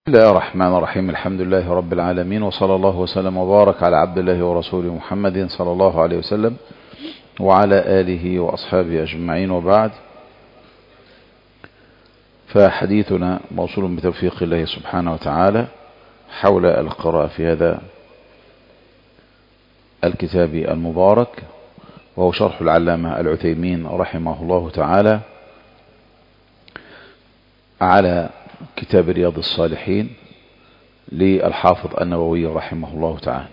بسم الله الرحمن الرحيم. الحمد لله رب العالمين، وصلى الله وسلم وبارك على عبد الله ورسوله محمد صلى الله عليه وسلم وعلى آله وأصحابه أجمعين، وبعد، فحديثنا موصول بتوفيق الله سبحانه وتعالى حول القراءة في هذا الكتاب المبارك، وهو شرح العلامة العثيمين رحمه الله تعالى على كتاب رياض الصالحين للحافظ النووي رحمه الله تعالى.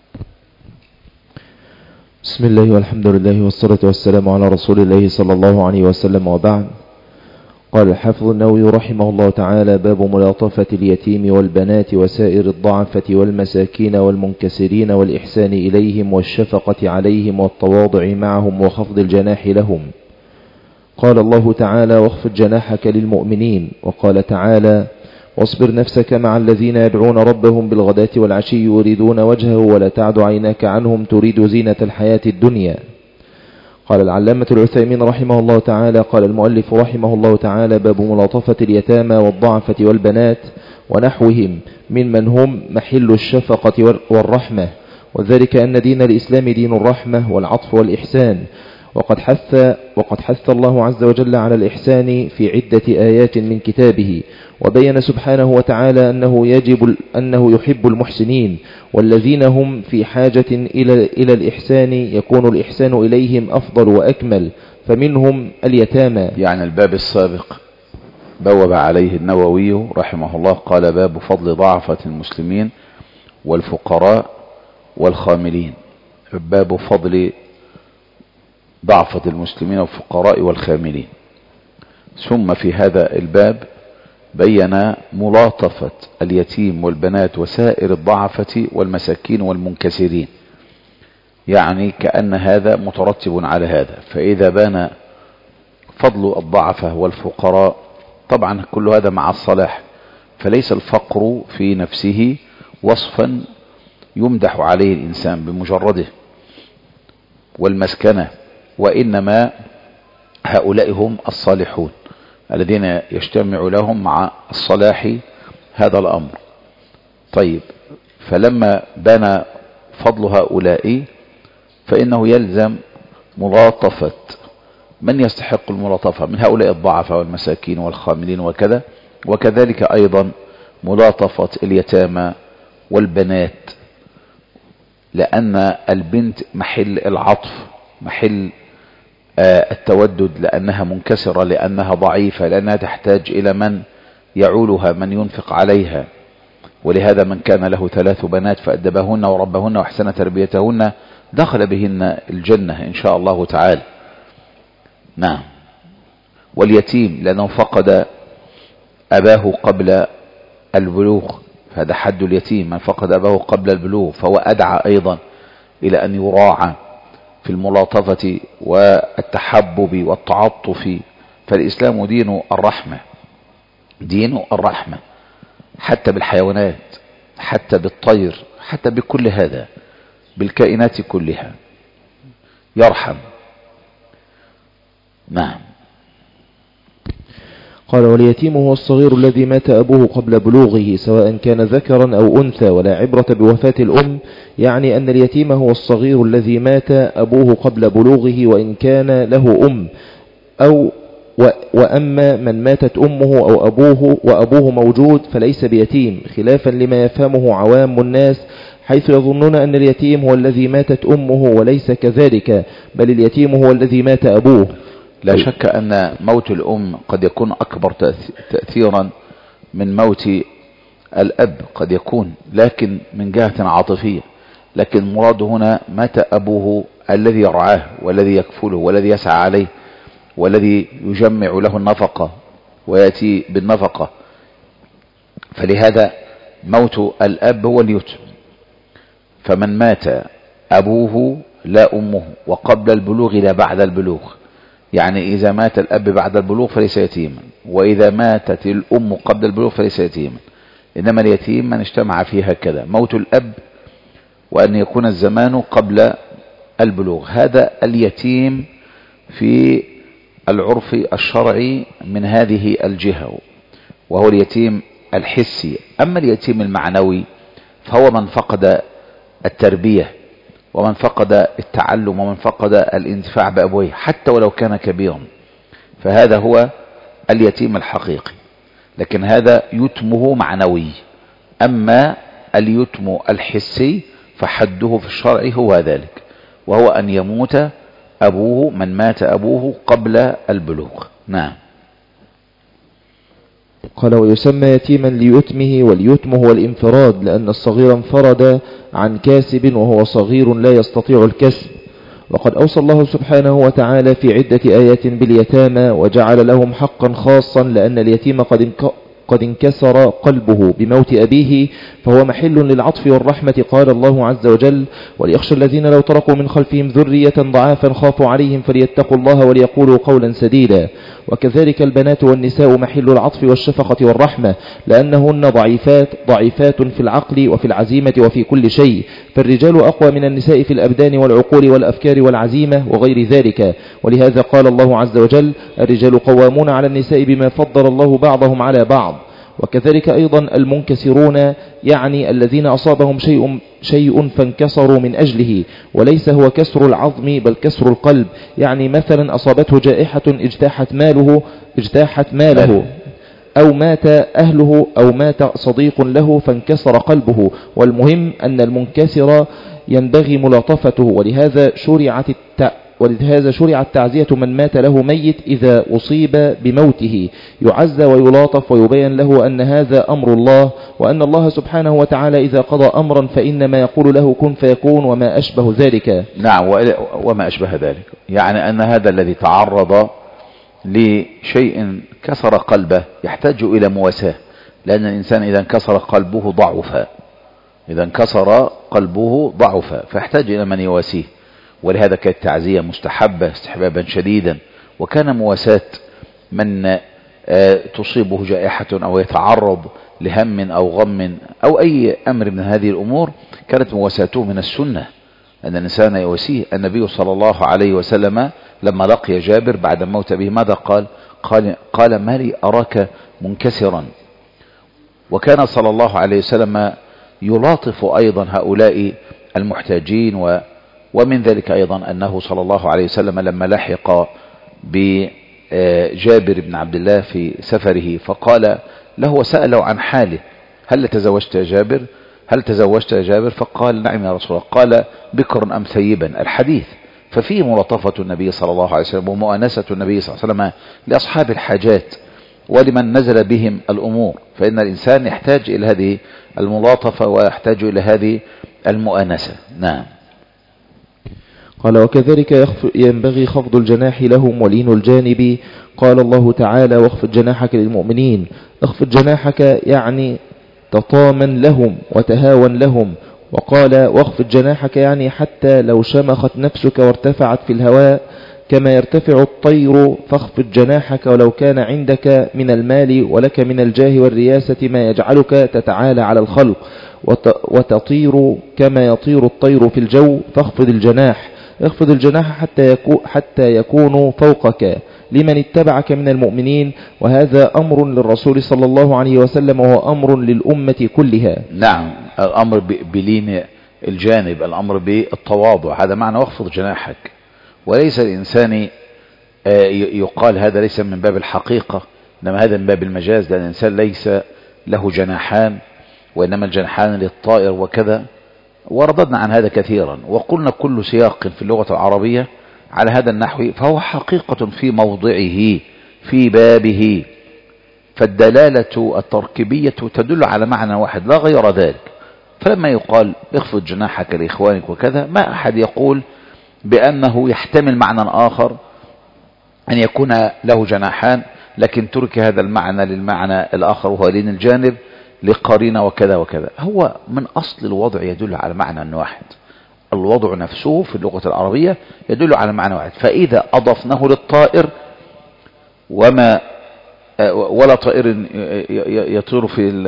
بسم الله والحمد لله والصلاة والسلام على رسول الله صلى الله عليه وسلم، وبعد. قال الحافظ النووي رحمه الله تعالى: باب ملاطفة اليتيم والبنات وسائر الضعفة والمساكين والمنكسرين والإحسان إليهم والشفقة عليهم والتواضع معهم وخفض الجناح لهم. قال الله تعالى: واخفض جناحك للمؤمنين. وقال تعالى: واصبر نفسك مع الذين يدعون ربهم بالغداة والعشي يريدون وجهه ولا تعد عيناك عنهم تريد زينة الحياة الدنيا. قال العلامة العثيمين رحمه الله تعالى: قال المؤلف رحمه الله تعالى: باب ملاطفة اليتامى والضعفة والبنات ونحوهم ممن هم محل الشفقة والرحمة، وذلك أن دين الإسلام دين الرحمة والعطف والإحسان، وقد حث الله عز وجل على الإحسان في عدة آيات من كتابه، وبين سبحانه وتعالى أنه يحب المحسنين والذين هم في حاجة إلى الإحسان يكون الإحسان إليهم أفضل وأكمل، فمنهم اليتامى. يعني الباب السابق بوب عليه النووي رحمه الله، قال: باب فضل ضعفة المسلمين والفقراء والخاملين. باب فضل ضعفة المسلمين والفقراء والخاملين. ثم في هذا الباب بين ملاطفة اليتيم والبنات وسائر الضعفة والمساكين والمنكسرين، يعني كأن هذا مترتب على هذا. فإذا بان فضل الضعفة والفقراء، طبعا كل هذا مع الصلاح، فليس الفقر في نفسه وصفا يمدح عليه الإنسان بمجرده والمسكنة، وإنما هؤلاء هم الصالحون الذين يجتمع لهم مع الصلاح هذا الأمر. طيب، فلما بان فضل هؤلاء فإنه يلزم ملاطفة من يستحق الملاطفة من هؤلاء الضعفاء والمساكين والخاملين وكذا، وكذلك أيضا ملاطفة اليتامى والبنات، لأن البنت محل العطف، محل التودد، لأنها منكسرة، لأنها ضعيفة، لأنها تحتاج إلى من يعولها، من ينفق عليها. ولهذا من كان له 3 بنات فأدبهن وربهن وأحسن تربيتهن دخل بهن الجنة إن شاء الله تعالى. نعم. واليتيم لأنه فقد أباه قبل البلوغ، فهذا حد اليتيم، من فقد أباه قبل البلوغ، فهو أدعى أيضا إلى أن يراعى في الملاطفة والتحبب والتعطف. فالإسلام دين الرحمة، دين الرحمة، حتى بالحيوانات، حتى بالطير، حتى بكل هذا، بالكائنات كلها يرحم. نعم. قال: واليتيم هو الصغير الذي مات أبوه قبل بلوغه سواء كان ذكرا أو أنثى، ولا عبرة بوفاة الأم، يعني أن اليتيم هو الصغير الذي مات أبوه قبل بلوغه وإن كان له أم، وأما من ماتت أمه أو أبوه وأبوه موجود فليس بيتيم، خلافا لما يفهمه عوام الناس، حيث يظنون أن اليتيم هو الذي ماتت أمه، وليس كذلك، بل اليتيم هو الذي مات أبوه. لا شك أن موت الأم قد يكون أكبر تأثيرا من موت الأب، قد يكون، لكن من جهة عاطفية. لكن مراد هنا مات أبوه الذي يرعاه والذي يكفله والذي يسعى عليه والذي يجمع له النفقة ويأتي بالنفقة. فلهذا موت الأب هو اليتم. فمن مات أبوه لا أمه وقبل البلوغ لا بعد البلوغ، يعني إذا مات الأب بعد البلوغ فليس يتيما، وإذا ماتت الأم قبل البلوغ فليس يتيما. إنما اليتيم من اجتمع فيه هكذا، موت الأب وأن يكون الزمان قبل البلوغ، هذا اليتيم في العرف الشرعي من هذه الجهة، وهو اليتيم الحسي. أما اليتيم المعنوي فهو من فقد التربية ومن فقد التعلم ومن فقد الانتفاع بأبويه حتى ولو كان كبيرا، فهذا هو اليتيم الحقيقي، لكن هذا يتمه معنوي. أما اليتم الحسي فحده في الشرع هو ذلك، وهو أن يموت أبوه، من مات أبوه قبل البلوغ. نعم. قال ويسمى يتيما ليتمه، واليتم هو الانفراد، لأن الصغير انفرد عن كاسب وهو صغير لا يستطيع الكسب. وقد أوصى الله سبحانه وتعالى في عدة آيات باليتامى وجعل لهم حقا خاصا، لأن اليتيم قد انكسر قلبه بموت أبيه فهو محل للعطف والرحمة. قال الله عز وجل وليخشى الذين لو تركوا من خلفهم ذرية ضعافا خافوا عليهم فليتقوا الله وليقولوا قولا سديدا. وكذلك البنات والنساء محل العطف والشفقة والرحمة، لأنهن ضعيفات في العقل وفي العزيمة وفي كل شيء، فالرجال أقوى من النساء في الأبدان والعقول والأفكار والعزيمة وغير ذلك. ولهذا قال الله عز وجل الرجال قوامون على النساء بما فضل الله بعضهم على بعض. وكذلك أيضا المنكسرون، يعني الذين أصابهم شيء فانكسروا من أجله، وليس هو كسر العظم بل كسر القلب، يعني مثلا أصابته جائحة اجتاحت ماله أو مات أهله أو مات صديق له فانكسر قلبه. والمهم أن المنكسر ينبغي ملاطفته، ولهذا شرعت تعزية من مات له ميت إذا أصيب بموته، يعزى ويلاطف ويبين له أن هذا أمر الله، وأن الله سبحانه وتعالى إذا قضى أمرا فإنما يقول له كن فيكون وما أشبه ذلك. نعم، وما أشبه ذلك، يعني أن هذا الذي تعرض لشيء كسر قلبه يحتاج إلى مواساة، لأن الإنسان إذا انكسر قلبه ضعف فيحتاج إلى من يواسيه. ولهذا كانت التعزية مستحبة استحبابا شديدا، وكان مواساة من تصيبه جائحة أو يتعرض لهم أو غم أو أي أمر من هذه الأمور كانت مواساته من السنة، أن الإنسان يواسيه. النبي صلى الله عليه وسلم لما لقي جابر بعد موت به ماذا قال ما لي أراك منكسرا. وكان صلى الله عليه وسلم يلاطف أيضا هؤلاء المحتاجين. ومن ذلك أيضا أنه صلى الله عليه وسلم لما لحق بجابر بن عبد الله في سفره فقال له وسأله عن حاله هل تزوجت يا جابر؟ فقال نعم يا رسول الله. قال بكر أم ثيبا؟ الحديث. ففيه ملاطفة النبي صلى الله عليه وسلم ومؤانسة النبي صلى الله عليه وسلم لأصحاب الحاجات ولمن نزل بهم الأمور، فإن الإنسان يحتاج إلى هذه الملاطفة ويحتاج إلى هذه المؤانسة. نعم. قال وكذلك ينبغي خفض الجناح لهم ولين الجانب. قال الله تعالى واخفض جناحك للمؤمنين. اخفض جناحك يعني تطامن لهم وتهاون لهم. وقال واخفض جناحك يعني حتى لو شمخت نفسك وارتفعت في الهواء كما يرتفع الطير فاخفض جناحك ولو كان عندك من المال ولك من الجاه والرياسة ما يجعلك تتعالى على الخلق وتطير كما يطير الطير في الجو فاخفض الجناح. اخفض الجناح حتى يكونوا فوقك لمن اتبعك من المؤمنين، وهذا أمر للرسول صلى الله عليه وسلم وهو أمر للأمة كلها. نعم، الأمر بلين الجانب، الأمر بالتواضع، هذا معنى واخفض جناحك. وليس الإنسان يقال هذا ليس من باب الحقيقة، إنما هذا من باب المجاز، لأن الإنسان ليس له جناحان وإنما الجناحان للطائر وكذا. ورددنا عن هذا كثيرا وقلنا كل سياق في اللغة العربية على هذا النحو فهو حقيقة في موضعه في بابه، فالدلالة التركيبية تدل على معنى واحد لا غير ذلك. فلما يقال اخفض جناحك لإخوانك وكذا، ما أحد يقول بأنه يحتمل معنى آخر أن يكون له جناحان، لكن ترك هذا المعنى للمعنى الآخر وهو لين الجانب لقرينة وكذا وكذا. هو من أصل الوضع يدل على معنى واحد، الوضع نفسه في اللغة العربية يدل على معنى واحد. فإذا أضفناه للطائر ولا طائر يطير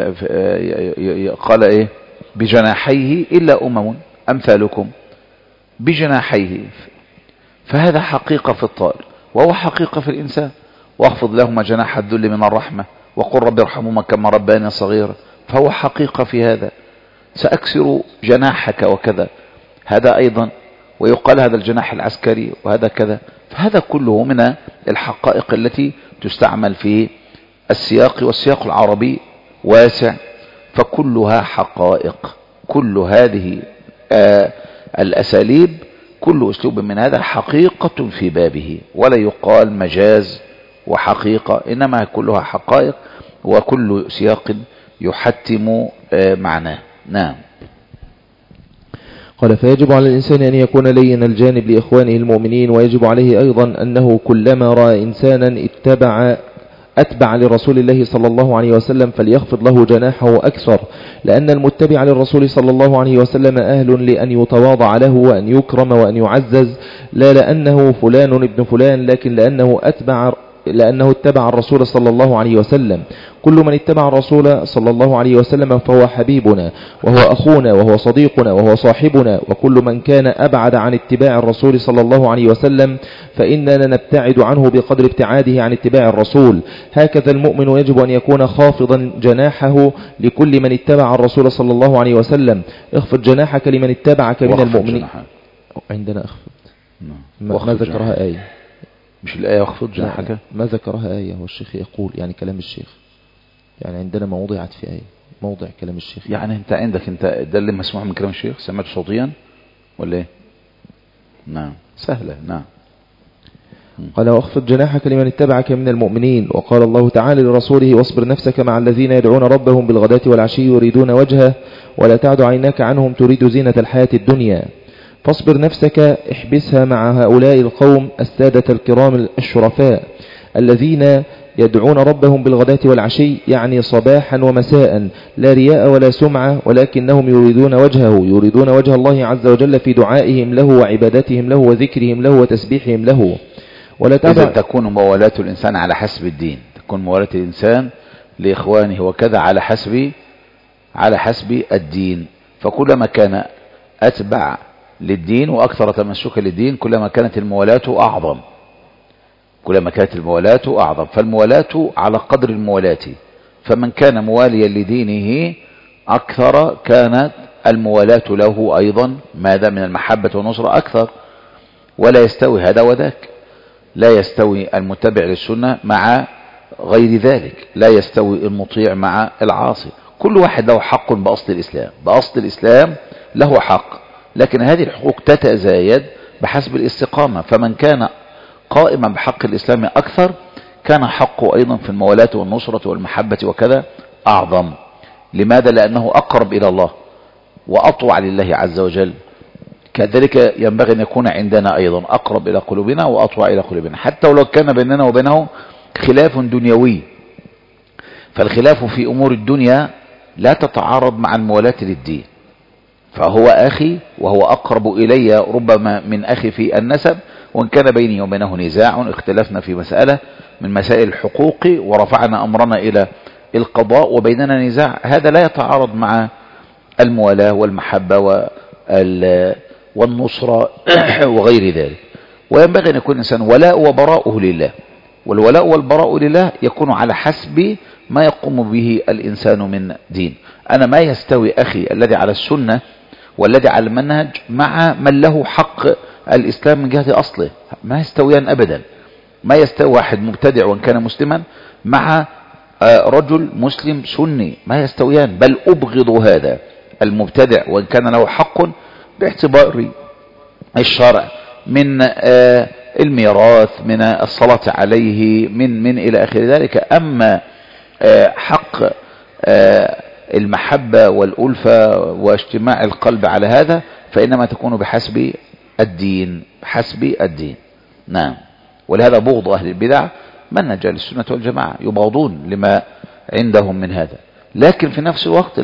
قال إيه بجناحيه إلا أمم أمثالكم بجناحيه، فهذا حقيقة في الطائر وهو حقيقة في الإنسان. واخفض لهما جناح الذل من الرحمة وقل رب ارحمهما كما ربياني صغيرا، فهو حقيقة في هذا. سأكسر جناحك وكذا، هذا أيضا، ويقال هذا الجناح العسكري وهذا كذا. فهذا كله من الحقائق التي تستعمل في السياق، والسياق العربي واسع، فكلها حقائق. كل هذه الأساليب، كل أسلوب من هذا حقيقة في بابه، ولا يقال مجاز وحقيقة، إنما كلها حقائق، وكل سياق يحتم معناه. نعم. قال: فيجب على الإنسان أن يكون لين الجانب لإخوانه المؤمنين، ويجب عليه أيضا أنه كلما رأى إنسانا أتبع لرسول الله صلى الله عليه وسلم فليخفض له جناحه أكثر، لأن المتبع للرسول صلى الله عليه وسلم أهل لأن يتواضع له وأن يكرم وأن يعزز، لا لأنه فلان ابن فلان، لكن لأنه اتبع الرسول صلى الله عليه وسلم. كل من اتبع الرسول صلى الله عليه وسلم فهو حبيبنا، وهو أخونا، وهو صديقنا، وهو صاحبنا. وكل من كان أبعد عن اتباع الرسول صلى الله عليه وسلم فإننا نبتعد عنه بقدر ابتعاده عن اتباع الرسول. هكذا المؤمن يجب أن يكون خافضا جناحه لكل من اتبع الرسول صلى الله عليه وسلم. اخفض جناحك لمن اتبعك من المؤمنين. عندنا اخفض، ما ذكرها آية، مش الآية واخفض جناحك، ما ذكرها آية. هو الشيخ يقول يعني كلام الشيخ، يعني عندنا ما وضعت في آية، موضع كلام الشيخ. يعني انت عندك، انت ده اللي مسموع من كلام الشيخ، سمعته صوتيا ولا ايه؟ نعم، سهلة. نعم. قال: واخفض جناحك لمن اتبعك من المؤمنين. وقال الله تعالى لرسوله: واصبر نفسك مع الذين يدعون ربهم بالغداة والعشي يريدون وجهه ولا تعد عيناك عنهم تريد زينة الحياة الدنيا. فاصبر نفسك، احبسها مع هؤلاء القوم السادة الكرام الشرفاء الذين يدعون ربهم بالغداة والعشي، يعني صباحا ومساء، لا رياء ولا سمعة، ولكنهم يريدون وجهه، يريدون وجه الله عز وجل في دعائهم له وعبادتهم له وذكرهم له وتسبيحهم له. ولا إذا تكون موالاة الإنسان على حسب الدين، تكون موالاة الإنسان لإخوانه وكذا على حسب الدين. فكلما كان أتبع للدين وأكثر تمسكا للدين كلما كانت الموالاة أعظم، فالموالاة على قدر الموالاة. فمن كان مواليا لدينه أكثر كانت الموالاة له أيضا ماذا من المحبة والنصرة أكثر. ولا يستوي هذا وذاك، لا يستوي المتبع للسنة مع غير ذلك، لا يستوي المطيع مع العاصي. كل واحد له حق بأصل الإسلام له حق، لكن هذه الحقوق تتزايد بحسب الاستقامة. فمن كان قائما بحق الإسلام أكثر كان حقه أيضا في الموالاة والنصرة والمحبة وكذا أعظم. لماذا؟ لأنه أقرب إلى الله وأطوع لله عز وجل. كذلك ينبغي أن يكون عندنا أيضا أقرب إلى قلوبنا وأطوع إلى قلوبنا، حتى ولو كان بيننا وبينه خلاف دنيوي. فالخلاف في أمور الدنيا لا تتعارض مع الموالاة للدين. فهو أخي وهو أقرب إلي ربما من أخي في النسب، وإن كان بيني وبينه نزاع، اختلفنا في مسألة من مسائل الحقوق ورفعنا أمرنا إلى القضاء وبيننا نزاع، هذا لا يتعارض مع الموالاة والمحبة والنصرة وغير ذلك. وينبغي أن يكون الإنسان ولاء وبراءه لله، والولاء والبراء لله يكون على حسب ما يقوم به الإنسان من دين. أنا ما يستوي أخي الذي على السنة والذي على المنهج مع من له حق الإسلام من جهة أصله، ما يستويان أبدا. ما يستوي واحد مبتدع وإن كان مسلما مع رجل مسلم سني، ما يستويان. بل أبغض هذا المبتدع وإن كان له حق باعتبار الشرع من الميراث، من الصلاة عليه، من إلى آخر ذلك. أما حق المحبة والألفة واجتماع القلب على هذا فإنما تكون بحسب الدين، نعم. ولهذا بغض أهل البدع منهج السنة والجماعة، يبغضون لما عندهم من هذا، لكن في نفس الوقت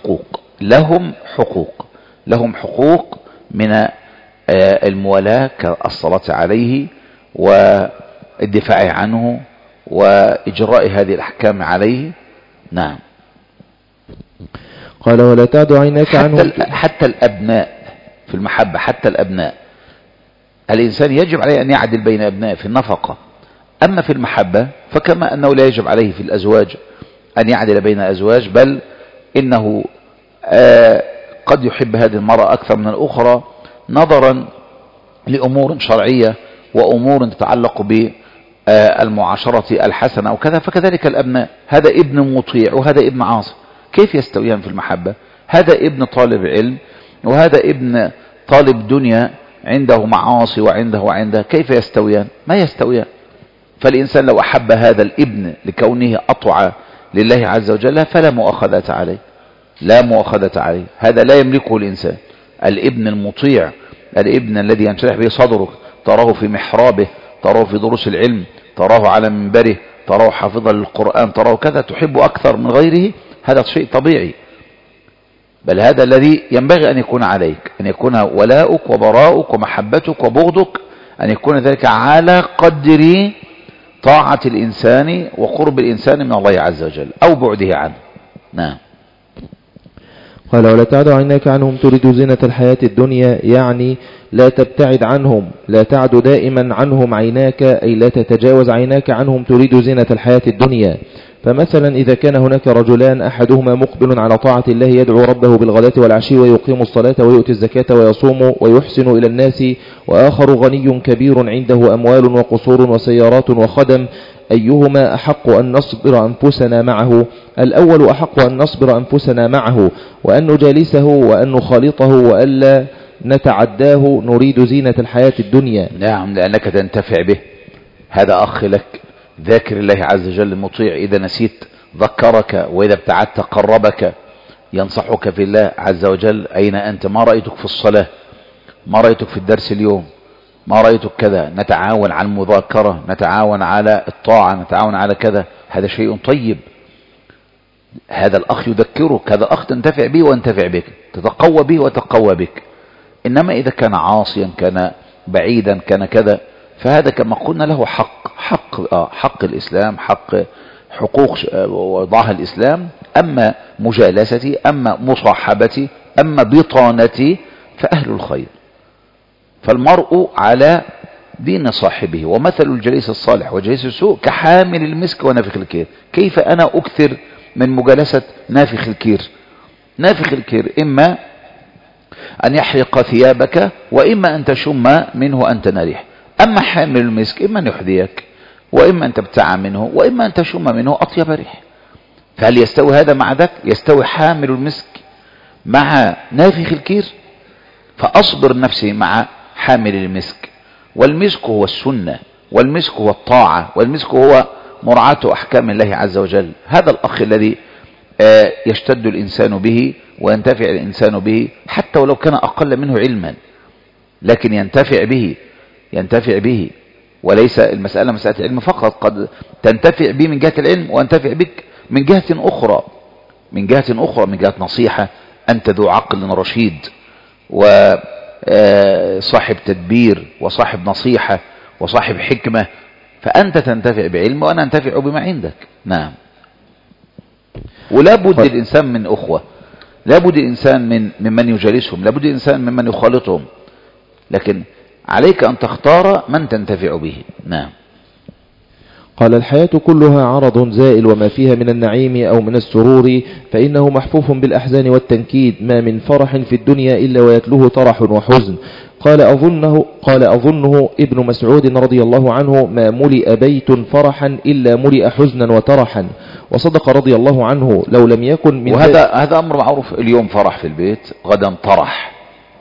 لهم حقوق من الموالاة كالصلاة عليه والدفاع عنه وإجراء هذه الأحكام عليه. نعم. قال: ولا تعد عيناك عنهم. حتى الأبناء في المحبة، حتى الأبناء الإنسان يجب عليه أن يعدل بين أبنائه في النفقة. أما في المحبة فكما أنه لا يجب عليه في الأزواج أن يعدل بين أزواج، بل إنه قد يحب هذه المرأة أكثر من الأخرى نظرا لأمور شرعية وأمور تتعلق بالمعاشرة الحسنة وكذا. فكذلك الأبناء، هذا ابن مطيع وهذا ابن عاصي، كيف يستويان في المحبة؟ هذا ابن طالب علم وهذا ابن طالب دنيا، عنده معاصي وعنده، كيف يستويان؟ ما يستويان. فالإنسان لو أحب هذا الابن لكونه أطوع لله عز وجل فلا مؤاخذة عليه، لا مؤاخذة عليه. هذا لا يملكه الإنسان. الابن المطيع، الابن الذي ينشرح به صدرك، تراه في محرابه، تراه في دروس العلم، تراه على منبره، تراه حافظا للقرآن، تراه كذا، تحبه أكثر من غيره، هذا شيء طبيعي. بل هذا الذي ينبغي أن يكون عليك، أن يكون ولاؤك وبراؤك ومحبتك وبغضك، أن يكون ذلك على قدر طاعة الإنسان وقرب الإنسان من الله عز وجل أو بعده عنه. نعم. قال: ولا تعد عيناك عنهم تريد زينة الحياة الدنيا، يعني لا تبتعد عنهم، لا تعد دائما عنهم عيناك، أي لا تتجاوز عيناك عنهم تريد زينة الحياة الدنيا. فمثلا إذا كان هناك رجلان أحدهما مقبل على طاعة الله يدعو ربه بالغداة والعشي ويقيم الصلاة ويؤتي الزكاة ويصوم ويحسن إلى الناس، وآخر غني كبير عنده أموال وقصور وسيارات وخدم، أيهما أحق أن نصبر أنفسنا معه؟ الأول أحق أن نصبر أنفسنا معه، وأن نجالسه وأن نخالطه وألا نتعداه نريد زينة الحياة الدنيا. نعم، لأنك تنتفع به. هذا أخ لك ذاكر الله عز وجل مطيع، إذا نسيت ذكرك وإذا ابتعدت قربك، ينصحك في الله عز وجل. أين أنت؟ ما رأيتك في الصلاة، ما رأيتك في الدرس اليوم، ما رأيتك كذا. نتعاون على المذاكرة، نتعاون على الطاعة، نتعاون على كذا، هذا شيء طيب. هذا الأخ يذكرك، هذا الأخ تنتفع به وينتفع بك، تتقوى به وتقوى بك. إنما إذا كان عاصيا، كان بعيدا، كان كذا، فهذا كما قلنا له حق الإسلام، حقوق وضعها الإسلام. أما مجالستي، أما مصاحبتي، أما بطانتي، فأهل الخير. فالمرء على دين صاحبه، ومثل الجليس الصالح وجليس السوء كحامل المسك ونافخ الكير. كيف أنا أكثر من مجالسة نافخ الكير؟ نافخ الكير إما أن يحرق ثيابك، وإما أن تشم منه أن تنريح. أما حامل المسك إما أن يحذيك، وإما أن تبتاع منه، وإما أن تشم منه أطيب ريح. فهل يستوي هذا مع ذاك؟ يستوي حامل المسك مع نافخ الكير؟ فأصبر نفسي مع حامل المسك. والمسك هو السنة، والمسك هو الطاعة، والمسك هو مراعاة أحكام الله عز وجل. هذا الأخ الذي يشتد الإنسان به وينتفع الإنسان به، حتى ولو كان أقل منه علما، لكن ينتفع به. وليس المسألة مسألة علم فقط، قد تنتفع به من جهة العلم وينتفع بك من جهة أخرى، من جهة نصيحة. أنت ذو عقل رشيد وصاحب تدبير وصاحب نصيحة وصاحب حكمة، فأنت تنتفع بعلم وأنا أنتفع بما عندك. نعم. ولا بد الإنسان من أخوة، لا بد الإنسان ممن يجالسهم، لا بد الإنسان ممن يخالطهم، لكن عليك أن تختار من تنتفع به. نعم. قال: الحياة كلها عرض زائل، وما فيها من النعيم أو من السرور فإنه محفوف بالأحزان والتنكيد، ما من فرح في الدنيا إلا ويتلوه طرح وحزن. قال أظنه ابن مسعود رضي الله عنه: ما ملئ بيت فرحا إلا ملئ حزنا وترحا. وصدق رضي الله عنه: لو لم يكن من هذا أمر معروف. اليوم فرح في البيت، غدا طرح.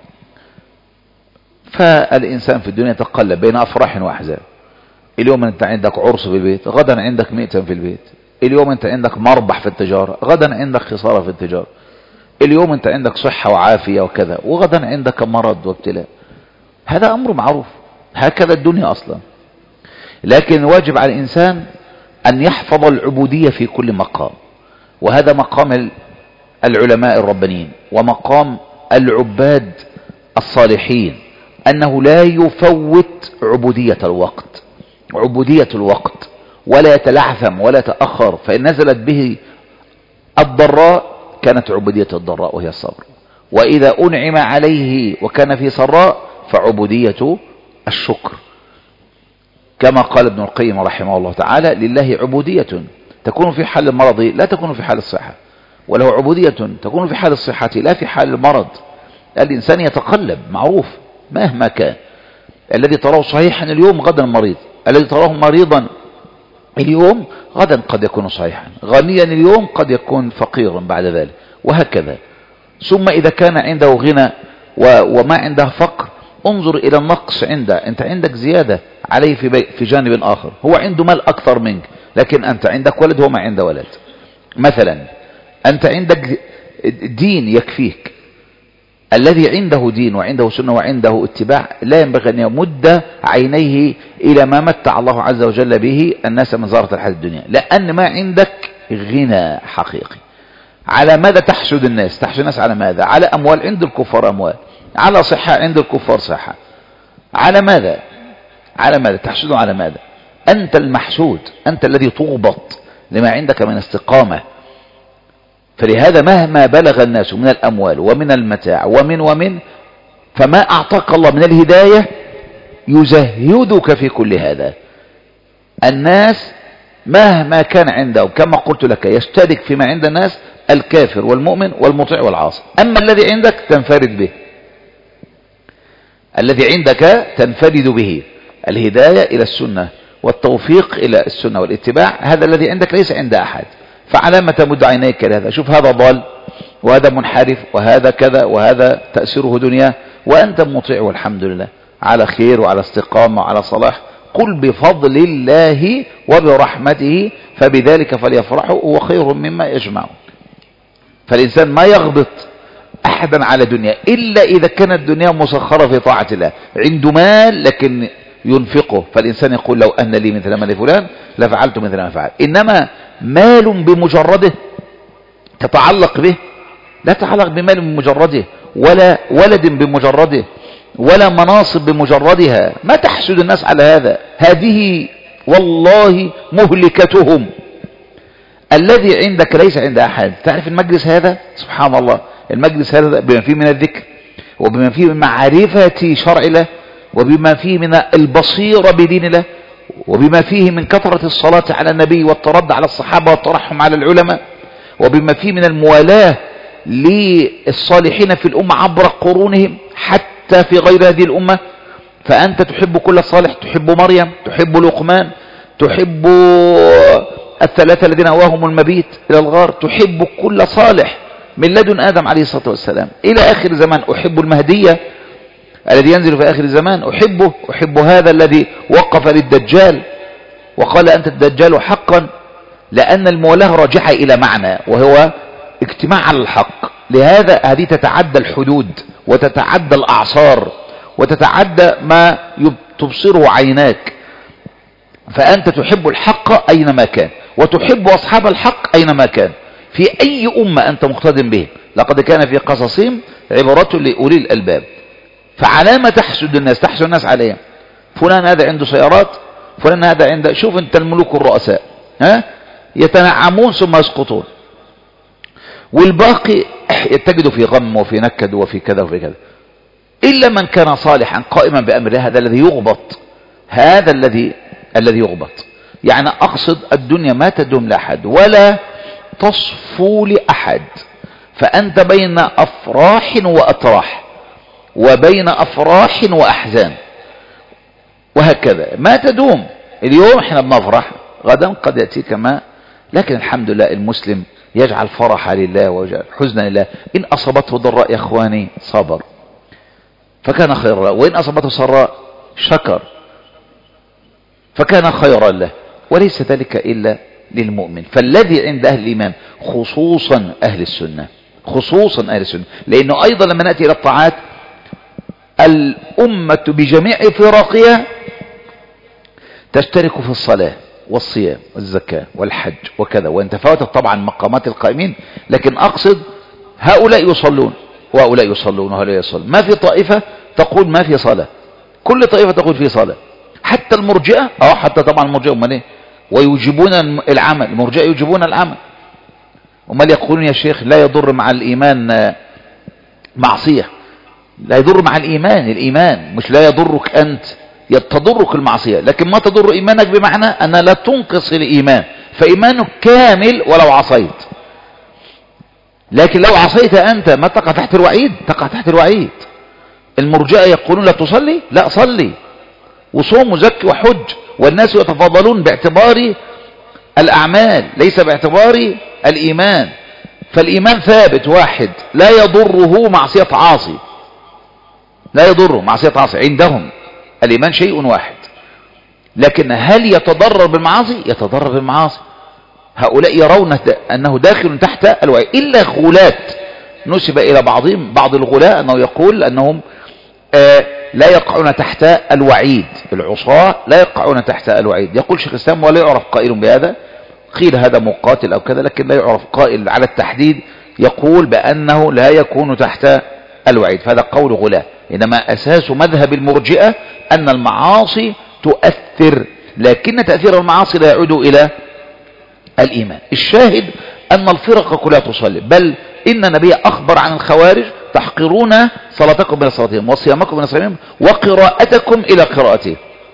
فالإنسان في الدنيا يتقلب بين أفراح وأحزان. اليوم أنت عندك عرس في البيت، غدا عندك مئتم في البيت. اليوم أنت عندك مربح في التجارة، غدا عندك خسارة في التجارة. اليوم أنت عندك صحة وعافية وكذا، وغدا عندك مرض وابتلاء. هذا أمر معروف، هكذا الدنيا أصلا. لكن واجب على الإنسان أن يحفظ العبودية في كل مقام، وهذا مقام العلماء الربانيين ومقام العباد الصالحين، أنه لا يفوت عبودية الوقت، ولا يتلعثم ولا يتأخر. فإن نزلت به الضراء كانت عبودية الضراء وهي الصبر، وإذا أنعم عليه وكان في سراء فعبودية الشكر. كما قال ابن القيم رحمه الله تعالى: لله عبودية تكون في حال المرض لا تكون في حال الصحة، وله عبودية تكون في حال الصحة لا في حال المرض. الإنسان يتقلب معروف مهما كان، الذي تراه صحيحا اليوم غدا مريض، الذي تراه مريضا اليوم غدا قد يكون صحيحا، غنيا اليوم قد يكون فقيرا بعد ذلك، وهكذا. ثم إذا كان عنده غنى وما عنده فقر، انظر إلى النقص عنده. أنت عندك زيادة عليه في جانب آخر، هو عنده مال أكثر منك، لكن أنت عندك ولد وهو ما عنده ولد. مثلا أنت عندك دين يكفيك، الذي عنده دين وعنده سنة وعنده اتباع لا ينبغي أن يمد عينيه إلى ما متع الله عز وجل به الناس من زارة الحياة الدنيا، لأن ما عندك غنى حقيقي. على ماذا تحسد الناس؟ تحسد الناس على ماذا؟ على أموال عند الكفار أموال، على صحة عند الكفار صحة. على ماذا؟ على ماذا تحسد؟ على ماذا؟ أنت المحسود، أنت الذي تغبط لما عندك من استقامة. فلهذا مهما بلغ الناس من الأموال ومن المتاع ومن فما أعطاك الله من الهداية يزهدك في كل هذا. الناس مهما كان عنده كما قلت لك يشترك فيما عند الناس الكافر والمؤمن والمطيع والعاصي، أما الذي عندك تنفرد به، الذي عندك تنفرد به الهداية إلى السنة والتوفيق إلى السنة والاتباع، هذا الذي عندك ليس عند أحد. فعلى ما تمد عينيك لهذا؟ شوف هذا ضال وهذا منحرف وهذا كذا وهذا تأثيره دنيا، وأنت مطيع والحمد لله على خير وعلى استقامة وعلى صلاح. قل بفضل الله وبرحمته فبذلك فليفرحوا هو خير مما يجمعون. فالإنسان ما يغبط أحدا على دنيا إلا إذا كانت الدنيا مسخرة في طاعة الله، عنده مال لكن ينفقه، فالإنسان يقول لو أن لي مثل ما لفلان لفعلت مثل ما فعل. إنما مال بمجرده تتعلق به، لا تتعلق بمال بمجرده، ولا ولد بمجرده، ولا مناصب بمجردها. ما تحسد الناس على هذا، هذه والله مهلكتهم. الذي عندك ليس عند أحد. تعرف المجلس هذا سبحان الله، المجلس هذا بما فيه من الذكر وبما فيه من معرفة شرع الله وبما فيه من البصيرة بدين الله وبما فيه من كثرة الصلاة على النبي والترد على الصحابة والترحم على العلماء وبما فيه من الموالاة للصالحين في الأمة عبر قرونهم حتى في غير هذه الأمة. فأنت تحب كل صالح، تحب مريم، تحب لقمان، تحب الثلاثة الذين أواهم المبيت إلى الغار، تحب كل صالح من لدن آدم عليه الصلاة والسلام إلى آخر زمان. أحب المهدية الذي ينزل في آخر الزمان، أحب هذا الذي وقف للدجال وقال أنت الدجال حقا، لأن المولاة راجعة إلى معنى وهو اجتماع على الحق. لهذا هذه تتعدى الحدود وتتعدى الأعصار وتتعدى ما تبصره عيناك. فأنت تحب الحق أينما كان وتحب أصحاب الحق أينما كان في أي أمة أنت مقتدم به. لقد كان في قصصهم عبرة لأولي الألباب. فعلامة تحسد الناس، تحسد الناس عليها. فلان هذا عنده سيارات، فلان هذا عنده، شوف انت الملوك الرؤساء يتنعمون ثم يسقطون، والباقي يتجد في غم وفي نكد وفي كذا وفي كذا. إلا من كان صالحا قائما بأمره، هذا الذي يغبط، هذا الذي يغبط. يعني أقصد الدنيا ما تدوم لأحد ولا تصفو لأحد، فأنت بين أفراح وأتراح وبين أفراح وأحزان وهكذا ما تدوم. اليوم احنا بنفرح، غدا قد يأتيك ما، لكن الحمد لله المسلم يجعل فرح لله ويجعل حزنا لله. إن أصابته ضراء يا أخواني صبر فكان خيرا له، وإن أصابته سراء شكر فكان خيرا له، وليس ذلك إلا للمؤمن. فالذي عند أهل الإيمان خصوصا أهل السنة، خصوصا أهل السنة، لأنه أيضا لما نأتي إلى الطاعات الأمة بجميع فرقها تشترك في الصلاة والصيام والزكاة والحج وكذا، وإن تفاوتت طبعا مقامات القائمين، لكن أقصد هؤلاء يصلون وهؤلاء يصلون وهؤلاء يصلون. ما في طائفة تقول ما في صلاة، كل طائفة تقول في صلاة. حتى المرجئة حتى طبعا المرجئة هم ليه ويوجبون العمل، المرجئة يوجبون العمل. هم اللي يقولون يا شيخ لا يضر مع الإيمان معصية، لا يضر مع الإيمان مش لا يضرك أنت، تضرك المعصية، لكن ما تضر إيمانك بمعنى أن لا تنقص الإيمان، فإيمانك كامل ولو عصيت. لكن لو عصيت أنت ما تقع تحت الوعيد؟ تقع تحت الوعيد. المرجئة يقولون لا تصلي، لا صلي وصوم وزكي وحج، والناس يتفاضلون باعتبار الأعمال ليس باعتبار الإيمان. فالإيمان ثابت واحد، لا يضره معصية عاصي، لا يضره معصية عاصي عندهم. الإيمان شيء واحد، لكن هل يتضرر بالمعاصي؟ يتضرر بالمعاصي. هؤلاء يرون أنه داخل تحت الوعيد، إلا غلاة نسب إلى بعضهم، بعض الغلاة أنه يقول أنهم لا يقعون تحت الوعيد، العصاة لا يقعون تحت الوعيد. يقول شيخ الإسلام ولا يعرف قائل بهذا، قيل هذا مقاتل أو كذا، لكن لا يعرف قائل على التحديد يقول بأنه لا يكون تحت الوعيد، فهذا قول غلاة. إنما أساس مذهب المرجئة أن المعاصي تؤثر، لكن تأثير المعاصي لا يعود إلى الإيمان. الشاهد أن الفرق كلها تصلي، بل إن النبي أخبر عن الخوارج تحقرون صلاتكم بين صلاتهم وصيامكم بين صيامهم وقراءتكم إلى قراءتهم،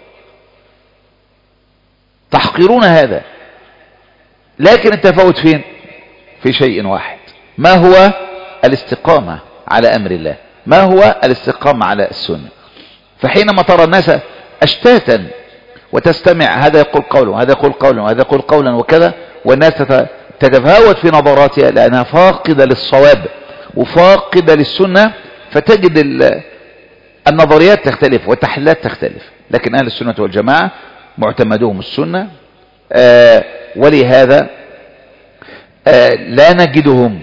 تحقرون هذا. لكن التفاوت فين؟ في شيء واحد، ما هو الاستقامة على أمر الله، ما هو الاستقامة على السنة. فحينما ترى الناس أشتاتا وتستمع، هذا يقول قولا وهذا يقول قولا وهذا يقول قولا وكذا، والناس تتفاوت في نظراتها لأنها فاقدة للصواب وفاقدة للسنة، فتجد النظريات تختلف والتحليلات تختلف. لكن أهل السنة والجماعة معتمدهم السنة، ولهذا لا نجدهم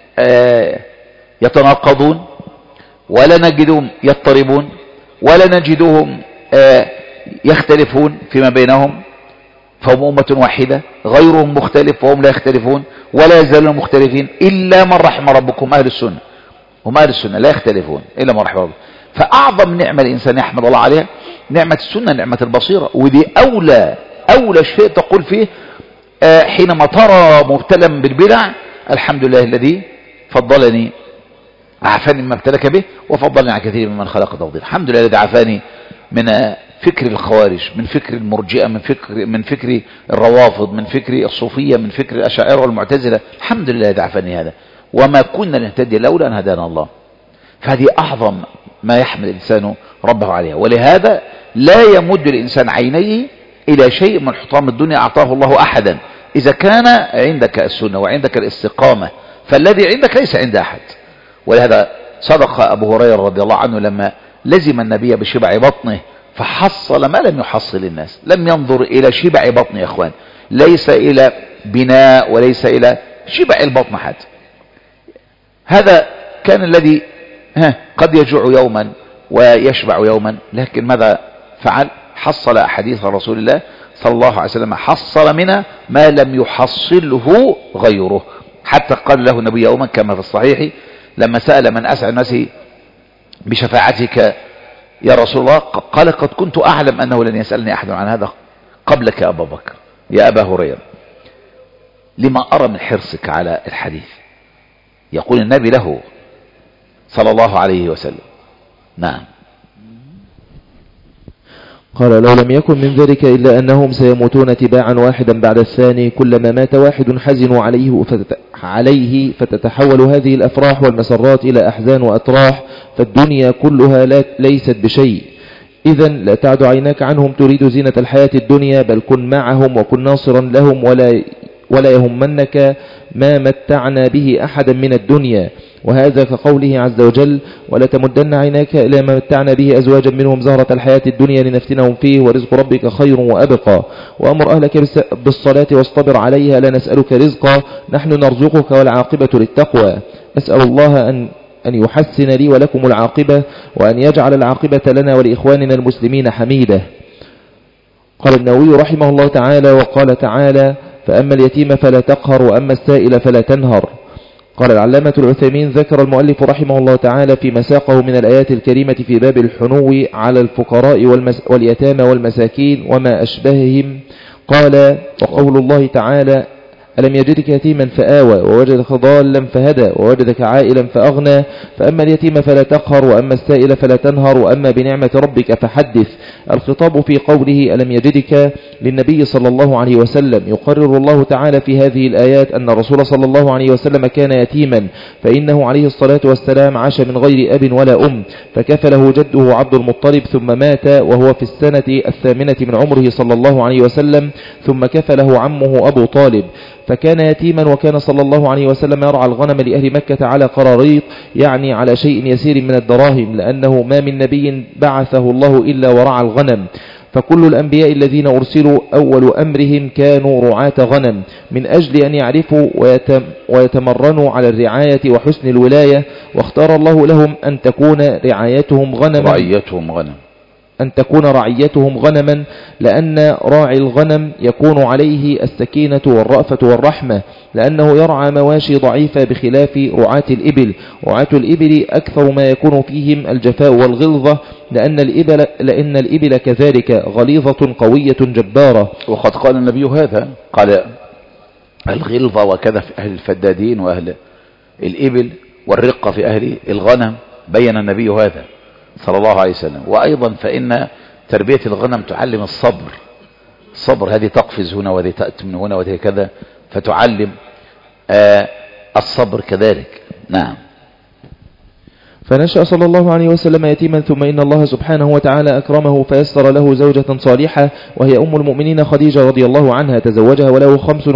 يتناقضون، ولا نجدهم يضطربون، ولا نجدهم يختلفون فيما بينهم، فهم أمة واحدة، غيرهم مختلف وهم لا يختلفون ولا يزالون مختلفين إلا من رحم ربكم. أهل السنة هم أهل السنة لا يختلفون إلا من رحم ربكم. فأعظم نعمة الإنسان يحمد الله عليها نعمة السنة، نعمة البصيرة، ودي أولى شيء تقول فيه حينما ترى مبتلا بالبدع الحمد لله الذي فضلني عافاني مما ابتلك به وفضلني على كثير ممن خلق تفضيلا. الحمد لله الذي عافاني من فكر الخوارج، من فكر المرجئة، من فكر الروافض، من فكر الصوفية، من فكر الأشاعرة والمعتزلة. الحمد لله الذي عافاني هذا، وما كنا نهتدي لولا أن هدانا الله. فهذه أعظم ما يحمد الإنسان ربه عليها. ولهذا لا يمد الإنسان عينيه إلى شيء من حطام الدنيا أعطاه الله أحدا، إذا كان عندك السنة وعندك الاستقامة، فالذي عندك ليس عند أحد. ولهذا صدق أبو هريرة رضي الله عنه لما لزم النبي بشبع بطنه فحصل ما لم يحصل الناس. لم ينظر إلى شبع بطن يا أخوان، ليس إلى بناء وليس إلى شبع البطن حد. هذا كان الذي قد يجوع يوما ويشبع يوما، لكن ماذا فعل؟ حصل أحاديث رسول الله صلى الله عليه وسلم، حصل منها ما لم يحصله غيره. حتى قال له النبي يوما كما في الصحيح لما سأل من أسعد الناس بشفاعتك يا رسول الله، قال قد كنت أعلم أنه لن يسألني أحد عن هذا قبلك يا أبا بكر يا أبا هريرة، لما أرى من حرصك على الحديث. يقول النبي له صلى الله عليه وسلم. نعم. قال لو لم يكن من ذلك إلا أنهم سيموتون تباعا واحدا بعد الثاني، كلما مات واحد حزنوا عليه فتتحول هذه الأفراح والمسرات إلى أحزان وأتراح، فالدنيا كلها ليست بشيء. إذن لا تعد عيناك عنهم تريد زينة الحياة الدنيا، بل كن معهم وكن ناصرا لهم، ولا يهمنك ما متعنا به أحدا من الدنيا. وهذا كقوله عز وجل ولا تمدن عيناك إلى ما متعنا به أزواجا منهم زهرة الحياة الدنيا لنفتنهم فيه ورزق ربك خير وأبقى. وأمر أهلك بالصلاة واصطبر عليها لا نسألك رزقا نحن نرزقك والعاقبة للتقوى. أسأل الله أن يحسن لي ولكم العاقبة، وأن يجعل العاقبة لنا ولإخواننا المسلمين حميدة. قال النووي رحمه الله تعالى وقال تعالى فأما اليتيم فلا تقهر وأما السائل فلا تنهر. قال العلامة العثيمين ذكر المؤلف رحمه الله تعالى في مساقه من الآيات الكريمة في باب الحنو على الفقراء واليتامى والمساكين وما أشبههم، قال وقول الله تعالى ألم يجدك يتيما فآوى ووجدك ضالا فهدى ووجدك عائلا فأغنى فأما اليتيم فلا تقهر وأما السائل فلا تنهر وأما بنعمة ربك فحدث. الخطاب في قوله ألم يجدك للنبي صلى الله عليه وسلم. يقرر الله تعالى في هذه الآيات أن الرسول صلى الله عليه وسلم كان يتيما، فإنه عليه الصلاة والسلام عاش من غير أب ولا أم، فكفله جده عبد المطلب ثم مات وهو في السنة 8 من عمره صلى الله عليه وسلم، ثم كفله عمه أبو طالب، فكان يتيما. وكان صلى الله عليه وسلم يرعى الغنم لأهل مكة على قراريط، يعني على شيء يسير من الدراهم، لأنه ما من نبي بعثه الله إلا ورعى الغنم. فكل الأنبياء الذين أرسلوا أول أمرهم كانوا رعاة غنم، من أجل أن يعرفوا ويتمرنوا على الرعاية وحسن الولاية. واختار الله لهم أن تكون رعايتهم غنما، لأن راعي الغنم يكون عليه السكينة والرأفة والرحمة، لأنه يرعى مواشي ضعيفة بخلاف رعاة الإبل. رعاة الإبل أكثر ما يكون فيهم الجفاء والغلظة، لأن الإبل كذلك غليظة قوية جبارة. وقد قال النبي هذا، قال الغلظة وكذا في أهل الفدادين وأهل الإبل، والرقة في أهل الغنم، بين النبي هذا صلى الله عليه وسلم. وأيضا فإن تربية الغنم تعلم الصبر، هذه تقفز هنا وهذه تأتي من هنا وهذه كذا، فتعلم الصبر كذلك. نعم. فنشأ صلى الله عليه وسلم يتيما، ثم إن الله سبحانه وتعالى أكرمه فيسر له زوجة صالحة، وهي أم المؤمنين خديجة رضي الله عنها، تزوجها وله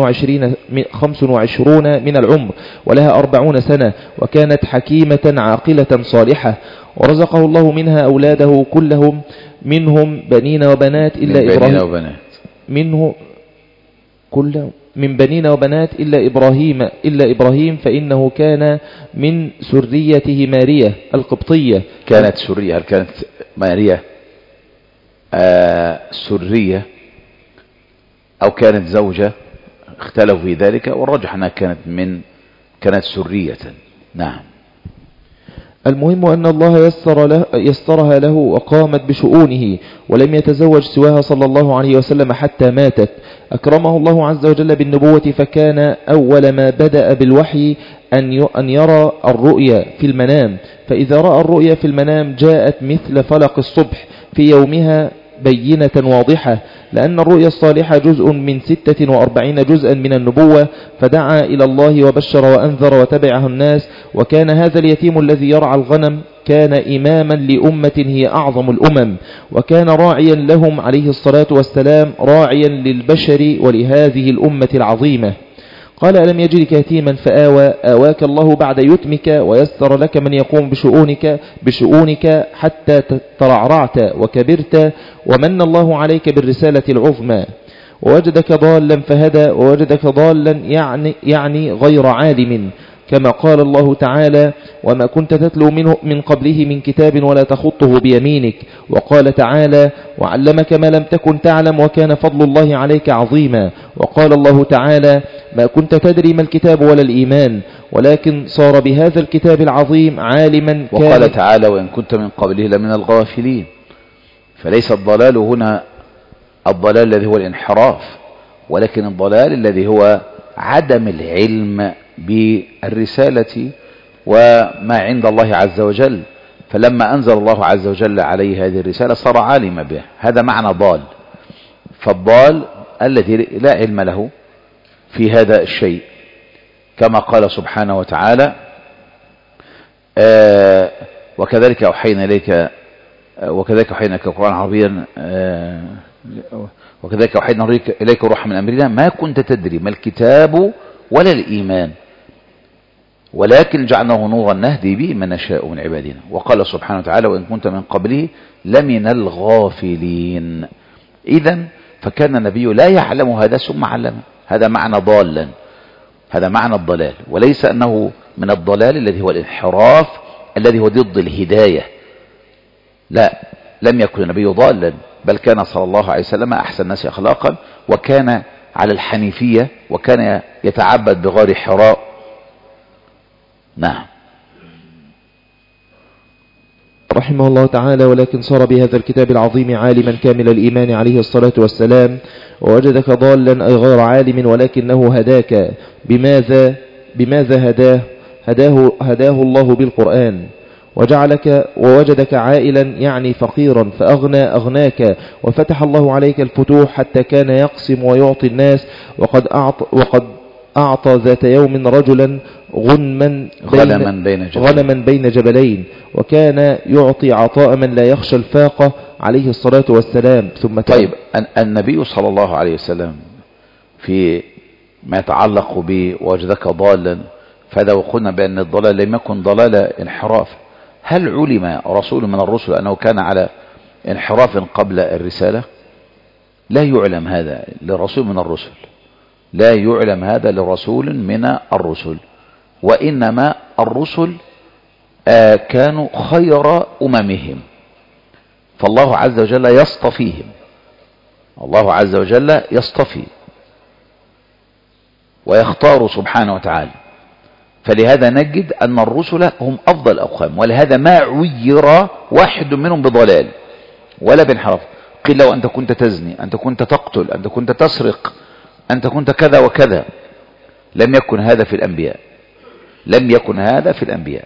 25 من العمر، ولها 40 سنة، وكانت حكيمة عاقلة صالحة. ورزقه الله منها أولاده كلهم، منهم بنين وبنات إلا إبراهيم، من بنين وبنات إلا إبراهيم فإنه كان من سريته مارية القبطية. كانت سرية، هل كانت مارية سرية أو كانت زوجة؟ اختلفوا في ذلك، والرجح أنها كانت سرية. نعم. المهم أن الله يسرها له وقامت بشؤونه، ولم يتزوج سواها صلى الله عليه وسلم حتى ماتت. أكرمه الله عز وجل بالنبوة، فكان أول ما بدأ بالوحي أن يرى الرؤيا في المنام، فإذا رأى الرؤيا في المنام جاءت مثل فلق الصبح في يومها بينة واضحة، لأن الرؤيا الصالحة جزء من 46 جزءا من النبوة. فدعا إلى الله وبشر وأنذر وتبعه الناس. وكان هذا اليتيم الذي يرعى الغنم كان إماما لأمة هي أعظم الأمم، وكان راعيا لهم عليه الصلاة والسلام، راعيا للبشر ولهذه الأمة العظيمة. قال ألم يجدك يتيما فآوى، آواك الله بعد يتمك، ويسر لك من يقوم بشؤونك حتى ترعرعت وكبرت، ومن الله عليك بالرسالة العظمى. ووجدك ضالا فهدى، ووجدك ضالا يعني غير عالم، كما قال الله تعالى وما كنت تتلو منه من قبله من كتاب ولا تخطه بيمينك. وقال تعالى وعلمك ما لم تكن تعلم وكان فضل الله عليك عظيما. وقال الله تعالى ما كنت تدري ما الكتاب ولا الإيمان، ولكن صار بهذا الكتاب العظيم عالما. وقال تعالى وإن كنت من قبله لمن الغافلين. فليس الضلال هنا الضلال الذي هو الانحراف، ولكن الضلال الذي هو عدم العلم بالرسالة وما عند الله عز وجل. فلما أنزل الله عز وجل عليه هذه الرسالة صار عالما بها، هذا معنى ضال. فالضال الذي لا علم له في هذا الشيء، كما قال سبحانه وتعالى وكذلك أوحينا إليك قرآن عربيا وكذلك أوحينا إليك روحا من أمرنا ما كنت تدري ما الكتاب ولا الإيمان ولكن جعلناه نورا نهدي به من نشاء من عبادنا. وقال سبحانه وتعالى وإن كنت من قبله لمن الغافلين. إذن فكان النبي لا يعلم هذا ثم علمه. هذا معنى ضالا، هذا معنى الضلال، وليس أنه من الضلال الذي هو الانحراف الذي هو ضد الهداية. لا، لم يكن النبي ضالا، بل كان صلى الله عليه وسلم أحسن الناس أخلاقا، وكان على الحنيفية، وكان يتعبد بغار حراء. نعم. رحمه الله تعالى: ولكن صار بهذا الكتاب العظيم عالما كامل الإيمان عليه الصلاة والسلام، ووجدك ضالا أي غير عالم ولكنه هداك. بماذا هداه الله بالقرآن. ووجدك عائلا يعني فقيرا فأغناك، وفتح الله عليك الفتوح حتى كان يقسم ويعطي الناس، وقد أعطى ذات يوم رجلا غنما بين جبلين، وكان يعطي عطاء من لا يخشى الفاقة عليه الصلاة والسلام. ثم طيب النبي صلى الله عليه وسلم في ما يتعلق بوجدك ضالا، فإذا وقلنا بأن الضلال لم يكن ضلال انحراف، هل علم رسول من الرسل أنه كان على انحراف قبل الرسالة؟ لا يعلم هذا لرسول من الرسل، لا يعلم هذا لرسول من الرسل، وإنما الرسل كانوا خير أممهم، فالله عز وجل يصطفيهم، الله عز وجل يصطفي ويختار سبحانه وتعالى، فلهذا نجد أن الرسل هم أفضل أقوام، ولهذا ما عير واحد منهم بضلال ولا بانحراف. قيل له أنت كنت تزني، أنت كنت تقتل، أنت كنت تسرق، أنت كنت كذا وكذا. لم يكن هذا في الأنبياء، لم يكن هذا في الأنبياء،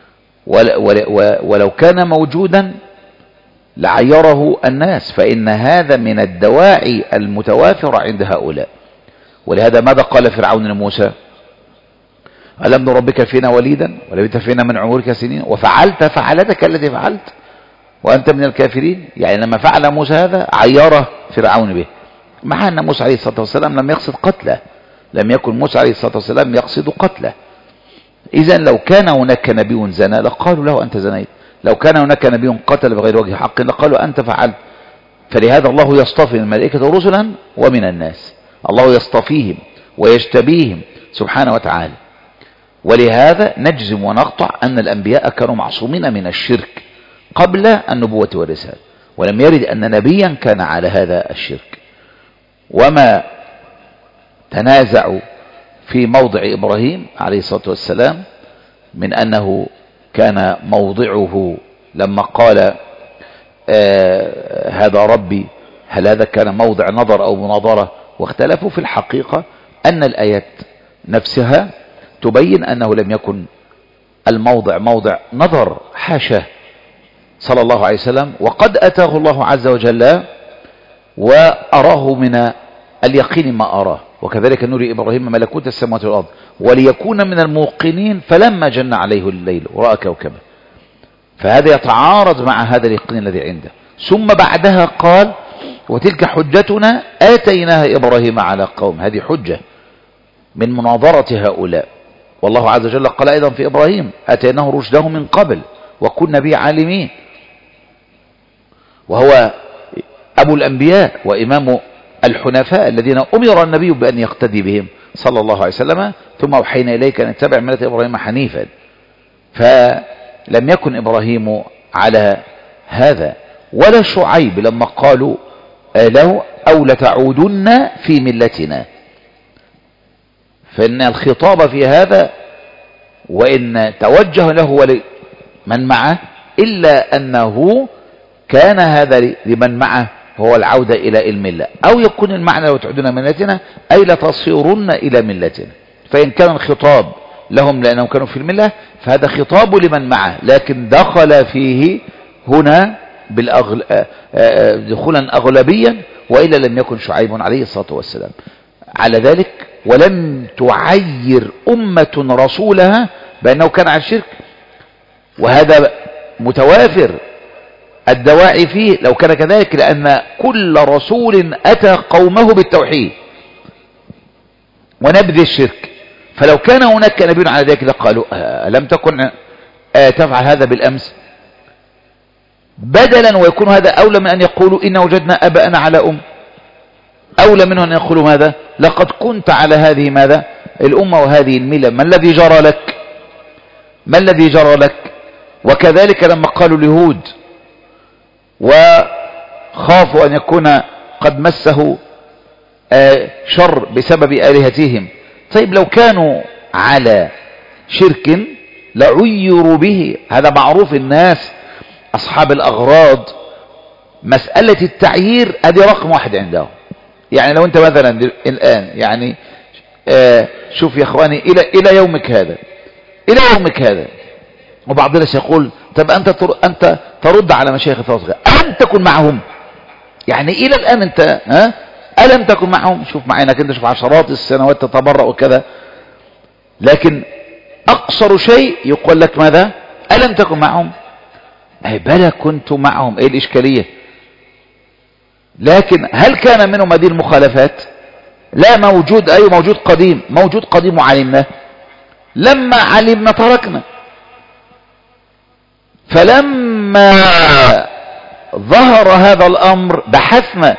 ولو كان موجودا لعيره الناس، فإن هذا من الدواعي المتوافرة عند هؤلاء. ولهذا ماذا قال فرعون لموسى؟ ألم نربك فينا وليدا ولبثت فينا من عمرك سنين وفعلت فعلتك التي فعلت وأنت من الكافرين. يعني لما فعل موسى هذا عيره فرعون به، مع أن موسى عليه الصلاة والسلام لم يقصد قتله، لم يكن موسى عليه الصلاة والسلام يقصد قتله. إذن لو كان هناك نبي زنى لقالوا له أنت زنيت، لو كان هناك نبي قتل بغير وجه حق لقالوا أنت فعلت. فلهذا الله يصطفي من الملائكة رسلا ومن الناس، الله يصطفيهم ويجتبيهم سبحانه وتعالى. ولهذا نجزم ونقطع أن الأنبياء كانوا معصومين من الشرك قبل النبوة والرسالة، ولم يرد أن نبيا كان على هذا الشرك. وما تنازعوا في موضع إبراهيم عليه الصلاة والسلام من أنه كان موضعه لما قال هذا ربي، هل هذا كان موضع نظر أو مناظرة؟ واختلفوا في الحقيقة أن الآيات نفسها تبين أنه لم يكن الموضع موضع نظر، حاشاه صلى الله عليه وسلم، وقد أتاه الله عز وجل وأراه من اليقين ما أراه. وكذلك نري إبراهيم ملكوت السماوات والأرض وليكون من الموقنين فلما جن عليه الليل ورأى كوكبا، فهذا يتعارض مع هذا اليقين الذي عنده. ثم بعدها قال وتلك حجتنا آتيناها إبراهيم على قوم، هذه حجة من مناظرة هؤلاء. والله عز وجل قال أيضا في إبراهيم آتيناه رشده من قبل وكنا به عالمين، وهو أبو الأنبياء وإمام الحنفاء الذين أمر النبي بأن يقتدي بهم صلى الله عليه وسلم. ثم أوحينا إليك أن اتبع ملة إبراهيم حنيفا، فلم يكن إبراهيم على هذا. ولا شعيب لما قالوا له أو لتعودن في ملتنا، فإن الخطاب في هذا وإن توجه له ولمن معه، إلا أنه كان هذا لمن معه هو العودة إلى الملة، أو يكون المعنى لو تعودون ملتنا أي لتصيرن إلى ملتنا. فإن كان الخطاب لهم لأنهم كانوا في الملة فهذا خطاب لمن معه، لكن دخل فيه هنا دخولا أغلبيا، وإلا لم يكن شعيب عليه الصلاة والسلام على ذلك. ولم تعير أمة رسولها بأنه كان على الشرك، وهذا متوافر الدواعي فيه لو كان كذلك، لأن كل رسول أتى قومه بالتوحيد ونبذ الشرك. فلو كان هناك نبي على ذلك لقالوا لم تكن تفعل هذا بالأمس، بدلا ويكون هذا أولى من أن يقولوا إن وجدنا أباءنا على أولى منه أن يقولوا ماذا لقد كنت على هذه ماذا الأمة وهذه الملة، ما الذي جرى لك، ما الذي جرى لك. وكذلك لما قالوا اليهود وخافوا أن يكون قد مسه شر بسبب آلهتهم، طيب لو كانوا على شرك لعيروا به، هذا معروف الناس أصحاب الأغراض مسألة التعيير هذه رقم واحد عندهم. يعني لو أنت مثلا الآن يعني شوف يا إخواني إلى يومك هذا وبعض الناس يقول طب أنت ترد على مشايخ الفاصلة ألم تكن معهم؟ يعني إلى الآن أنت ألم تكن معهم؟ شوف معينك أنت، شوف عشرات السنوات تتبرأ وكذا، لكن أقصر شيء يقول لك ماذا؟ ألم تكن معهم؟ أي بلى كنت معهم. إيه الإشكالية؟ لكن هل كان منهم هذه المخالفات؟ لا، موجود. أي موجود قديم وعلمنا. لما علمنا تركنا. فلما ظهر هذا الأمر بحثنا،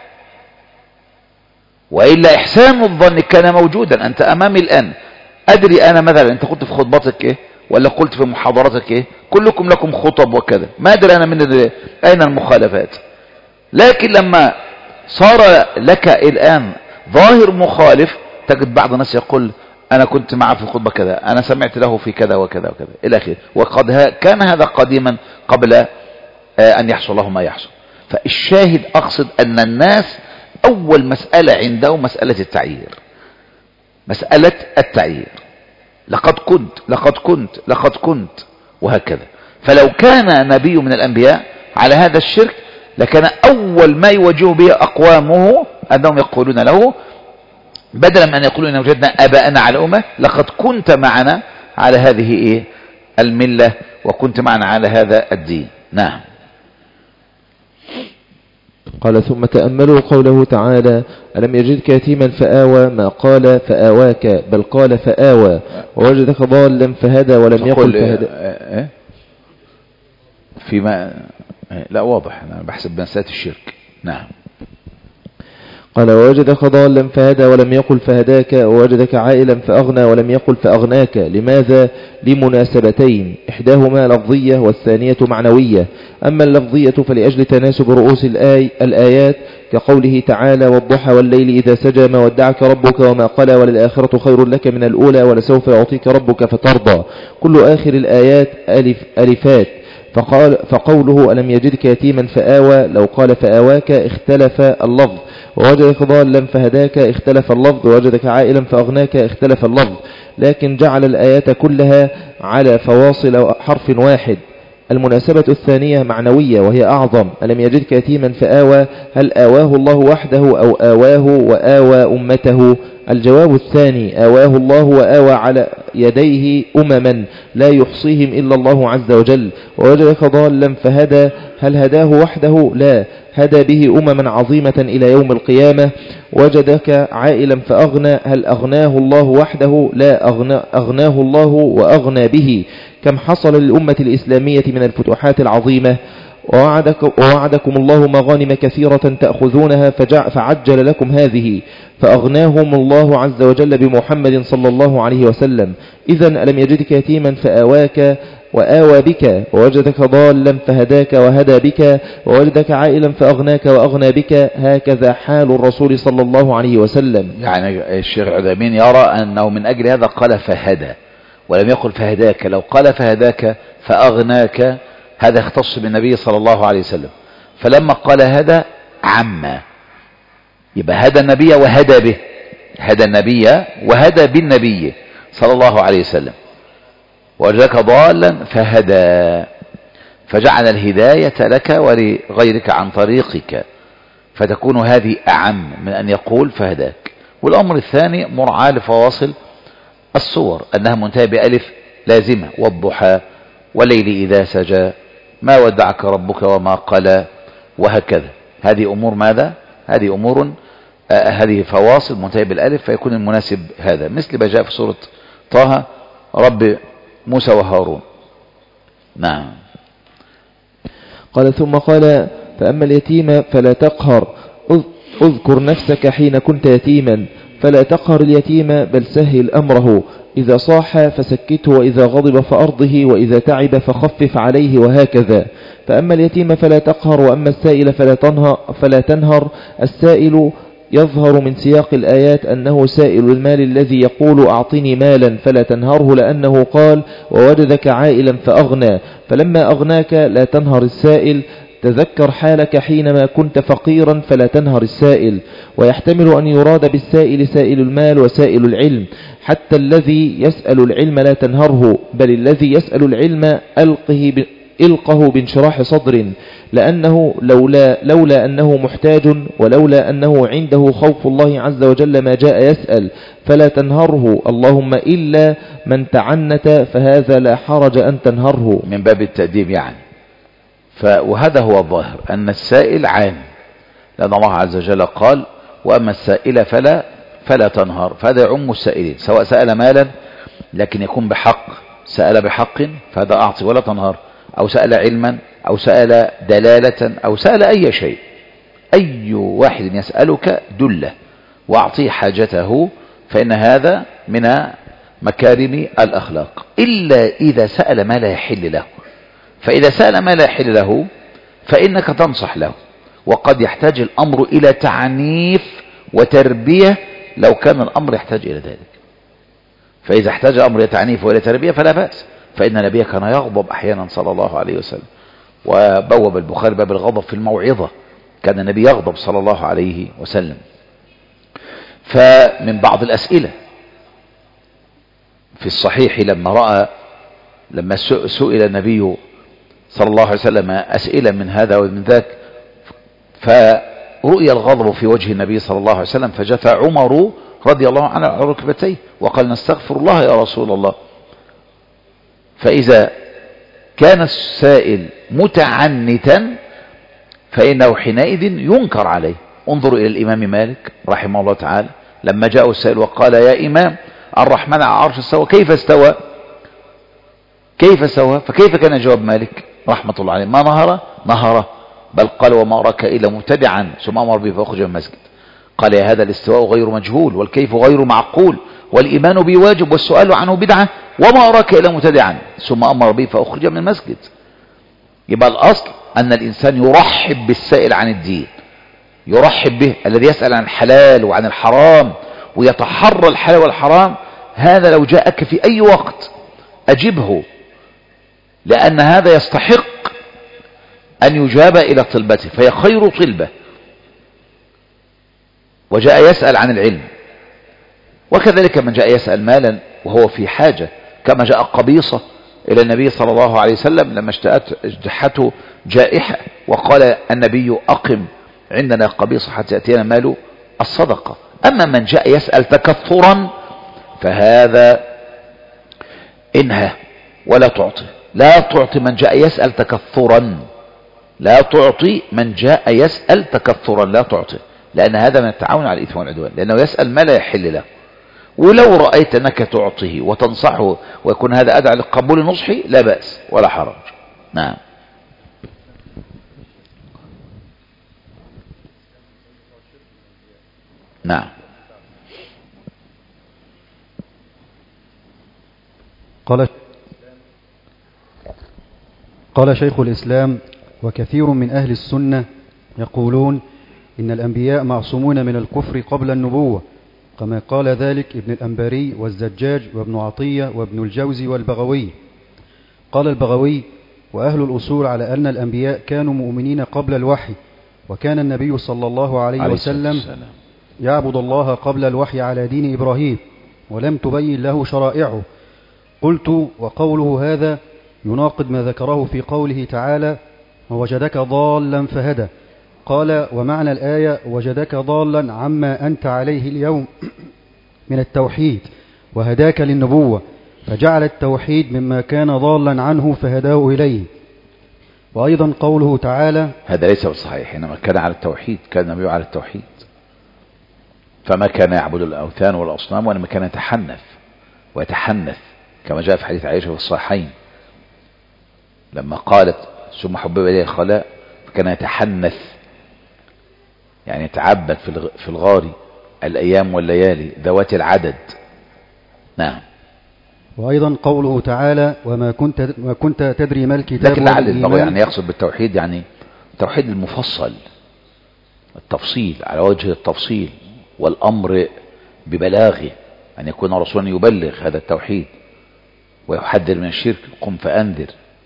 وإلا إحسان الظن كان موجودا. أنت أمامي الآن، أدري أنا مثلا أنت قلت في خطبتك إيه ولا قلت في محاضرتك إيه، كلكم لكم خطب وكذا، ما أدري أنا من أين المخالفات. لكن لما صار لك الآن ظاهر مخالف، تجد بعض الناس يقول أنا كنت معه في الخطبة كذا، أنا سمعت له في كذا وكذا وكذا إلى آخره. وقد كان هذا قديما قبل أن يحصل له ما يحصل. فالشاهد أقصد أن الناس أول مسألة عندهم مسألة التعيير، لقد كنت وهكذا. فلو كان نبي من الأنبياء على هذا الشرك لكان أول ما يواجه به أقوامه أنهم يقولون له، بدلا من أن يقولون إن وجدنا آباءنا على أمة، لقد كنت معنا على هذه الملة وكنت معنا على هذا الدين. نعم. قال ثم تأملوا قوله تعالى ألم يجدك يتيما فآوى، ما قال فآواك بل قال فآوى، ووجدك ضالا فهدى ولم يقل فهدى. فيما لا واضح، أنا بحسب مسألة الشرك. نعم. قال ووجدك ضالا فهدى ولم يقل فهداك، ووجدك عائلا فأغنى ولم يقل فأغناك. لماذا؟ لمناسبتين، إحداهما لفظية والثانية معنوية. أما اللفظية فلأجل تناسب رؤوس الآيات كقوله تعالى والضحى والليل إذا سجى ما ودعك ربك وما قلى وللآخرة خير لك من الأولى ولسوف يعطيك ربك فترضى. كل آخر الآيات ألفات. فقوله ألم يجدك يتيما فآوى لو قال فآواك اختلف اللفظ، ووجدك ضالا فهداك اختلف اللفظ، ووجدك عائلا فأغناك اختلف اللفظ. لكن جعل الآيات كلها على فواصل حرف واحد. المناسبة الثانية معنوية وهي أعظم. ألم يجدك يتيما فآوى، هل آواه الله وحده أو آواه وآوى أمته؟ الجواب الثاني، آواه الله وآوى على يديه أمما لا يحصيهم إلا الله عز وجل. ووجدك ضالا فهدى، هل هداه وحده؟ لا، هدى به أمما عظيمة إلى يوم القيامة. وجدك عائلا فأغنى، هل أغناه الله وحده؟ لا، أغناه الله وأغنى به. كم حصل للأمة الإسلامية من الفتوحات العظيمة. ووعدكم الله مغانم كثيرة تأخذونها فعجل لكم هذه، فأغناهم الله عز وجل بمحمد صلى الله عليه وسلم. إذن ألم يجدك يتيما فآواك وآوى بك، ووجدك ضالا فهداك وهدى بك، ووجدك عائلا فأغناك وأغنى بك. هكذا حال الرسول صلى الله عليه وسلم. يعني الشيخ العثيمين يرى أنه من أجل هذا قال فهدى ولم يقل فهداك. لو قال فهداك فأغناك هذا اختص بالنبي صلى الله عليه وسلم، فلما قال هدى عما، يبقى هدى النبي وهدى به، هدى النبي وهدى بالنبي صلى الله عليه وسلم. وجدك ضالا فهدى، فجعل الهداية لك ولغيرك عن طريقك، فتكون هذه أعم من أن يقول فهداك. والأمر الثاني مرعى لفواصل الصور أنها منتهى بألف لازمة، والضحى والليل إذا سجى ما ودعك ربك وما قلى، وهكذا. هذه أمور ماذا؟ هذه أمور هذه فواصل منتهى بالألف، فيكون المناسب هذا، مثل ما جاء في سورة طه رب موسى وهارون. نعم. قال ثم قال فأما اليتيم فلا تقهر، اذكر نفسك حين كنت يتيما، فلا تقهر اليتيم بل سهل أمره، إذا صاح فسكته، وإذا غضب فأرضه، وإذا تعب فخفف عليه، وهكذا. فأما اليتيم فلا تقهر، وأما السائل فلا تنهر. السائل يظهر من سياق الآيات أنه سائل المال الذي يقول أعطني مالا، فلا تنهره، لأنه قال ووجدك عائلا فأغنى. فلما أغناك لا تنهر السائل. تذكر حالك حينما كنت فقيرا فلا تنهر السائل. ويحتمل أن يراد بالسائل سائل المال وسائل العلم. حتى الذي يسأل العلم لا تنهره، بل الذي يسأل العلم إلقه بانشراح صدر، لأنه لولا أنه محتاج ولولا أنه عنده خوف الله عز وجل ما جاء يسأل، فلا تنهره. اللهم إلا من تعنت فهذا لا حرج أن تنهره. من باب التأديب يعني. وهذا هو الظاهر أن السائل عام، لأن الله عز وجل قال وأما السائل فلا تنهر، فهذا يعم السائلين، سواء سأل مالا لكن يكون بحق، سأل بحق فهذا أعطي ولا تنهر، أو سأل علما، أو سأل دلالة، أو سأل أي شيء. أي واحد يسألك دله وأعطيه حاجته، فإن هذا من مكارم الأخلاق، إلا إذا سأل ما لا يحل له. فإذا سأل ما لا يحل له فإنك تنصح له، وقد يحتاج الأمر إلى تعنيف وتربية لو كان الأمر يحتاج إلى ذلك. فإذا احتاج الأمر إلى تعنيف وإلى تربية فلا بأس، فإن النبي كان يغضب أحيانا صلى الله عليه وسلم، وبوب البخاري باب الغضب في الموعظة، كان النبي يغضب صلى الله عليه وسلم. فمن بعض الأسئلة في الصحيح لما سئل النبي صلى الله عليه وسلم أسئلة من هذا ومن ذاك، فرؤي الغضب في وجه النبي صلى الله عليه وسلم، فجثى عمر رضي الله عنه على ركبتيه وقال نستغفر الله يا رسول الله. فإذا كان السائل متعنتا فإنه حينئذ ينكر عليه. انظروا إلى الإمام مالك رحمه الله تعالى لما جاءه السائل وقال يا إمام الرحمن على العرش استوى، كيف استوى؟ فكيف كان جواب مالك رحمة الله عليه؟ ما نهره، بل قال وما أراك إلا مبتدعا، ثم أمر به فأخرج من المسجد. قال يا هذا الاستواء غير مجهول، والكيف غير معقول، والإيمان به واجب، والسؤال عنه بدعة، وما أراك إلا مبتدعا، ثم أمر به فأخرج من المسجد. يبقى الأصل أن الإنسان يرحب بالسائل عن الدين، يرحب به الذي يسأل عن الحلال وعن الحرام ويتحرى الحلال والحرام. هذا لو جاءك في أي وقت أجبه، لأن هذا يستحق أن يجاب إلى طلبته، فهي خير طلبة. وجاء يسأل عن العلم، وكذلك من جاء يسأل مالا وهو في حاجة، كما جاء قبيصة إلى النبي صلى الله عليه وسلم لما اجتاحته جائحة، وقال النبي أقم عندنا قبيصة حتى يأتينا مال الصدقة. أما من جاء يسأل تكثرا فهذا انهى ولا تعطي. لا تعطي من جاء يسأل تكثرا، لا تعطي من جاء يسأل تكثرا، لا تعطي، لأن هذا من التعاون على الإثم والعدوان، لأنه يسأل ما لا يحل له. ولو رأيت أنك تعطيه وتنصحه ويكون هذا أدعى لقبول نصحي لا بأس ولا حرج. نعم. نعم. قال شيخ الإسلام: وكثير من أهل السنة يقولون إن الأنبياء معصومون من الكفر قبل النبوة، كما قال ذلك ابن الأنباري والزجاج وابن عطية وابن الجوزي والبغوي. قال البغوي: وأهل الأصول على أن الأنبياء كانوا مؤمنين قبل الوحي، وكان النبي صلى الله عليه وسلم يعبد الله قبل الوحي على دين إبراهيم، ولم تبين له شرائعه. قلت: وقوله هذا يناقض ما ذكره في قوله تعالى: ووجدك ضالا فهدى. قال: ومعنى الآية وجدك ضالا عما أنت عليه اليوم من التوحيد، وهداك للنبوة، فجعل التوحيد مما كان ضالا عنه فهداه إليه. وأيضا قوله تعالى: هذا ليس بالصحيح، حينما كان على التوحيد كان النبي على التوحيد، فما كان يعبد الأوثان والأصنام، وإنما كان يتحنث ويتحنث، كما جاء في حديث عائشة في الصحيحين لما قالت: ثم حبب إليه الخلاء، فكان يتحنث، يعني يتعبد في الغار الأيام والليالي ذوات العدد. نعم. وأيضا قوله تعالى: وما كنت تدري ما الكتاب. لكن لعل البغوي يعني يقصد بالتوحيد يعني التوحيد المفصل، التفصيل على وجه التفصيل، والأمر ببلاغه، أن يكون رسولا يبلغ هذا التوحيد ويحذر من الشرك، قم فأنذر.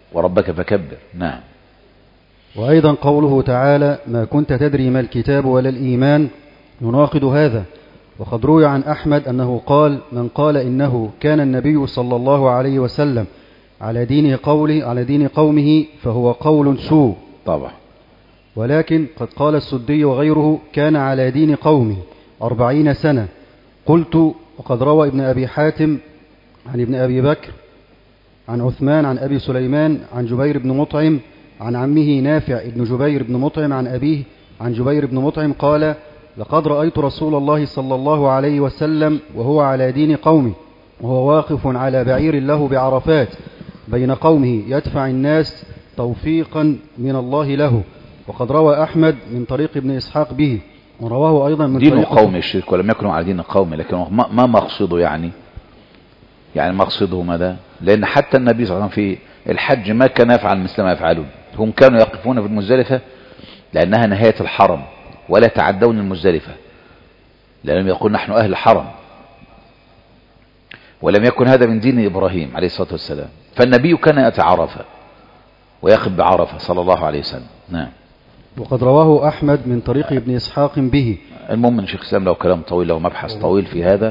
وربك فكبر. نعم. وأيضا قوله تعالى ما كنت تدري ما الكتاب ولا الإيمان يناقض هذا. وقد روي عن أحمد أنه قال من قال إنه كان النبي صلى الله عليه وسلم على دين قومه فهو قول سوء. طبعا. ولكن قد قال السدي وغيره كان على دين قومه 40 سنة. قلت وقد روى ابن أبي حاتم عن ابن أبي بكر عن عثمان عن أبي سليمان عن جبير بن مطعم عن عمه نافع ابن جبير بن مطعم عن أبيه عن جبير بن مطعم قال لقد رأيت رسول الله صلى الله عليه وسلم وهو على دين قومه وهو واقف على بعير له بعرفات بين قومه يدفع الناس توفيقا من الله له. وقد روى أحمد من طريق ابن إسحاق به ورواه أيضا من دين طريق قوم الشرك ولم يكونوا على دين قوم. لكن ما مقصده يعني مقصده ماذا؟ لأن حتى النبي صلى الله عليه وسلم في الحج ما كان يفعل مثل ما يفعلون. هم كانوا يقفون في المزدلفة لأنها نهاية الحرم ولا يتعدون المزدلفة لأنهم يقول نحن أهل الحرم. ولم يكن هذا من دين إبراهيم عليه الصلاة والسلام. فالنبي كان يأتي عرفة ويقف بعرفة صلى الله عليه وسلم. نعم. وقد رواه أحمد من طريق ابن إسحاق به. المهم من شيخ الإسلام له كلام طويل له مبحث طويل في هذا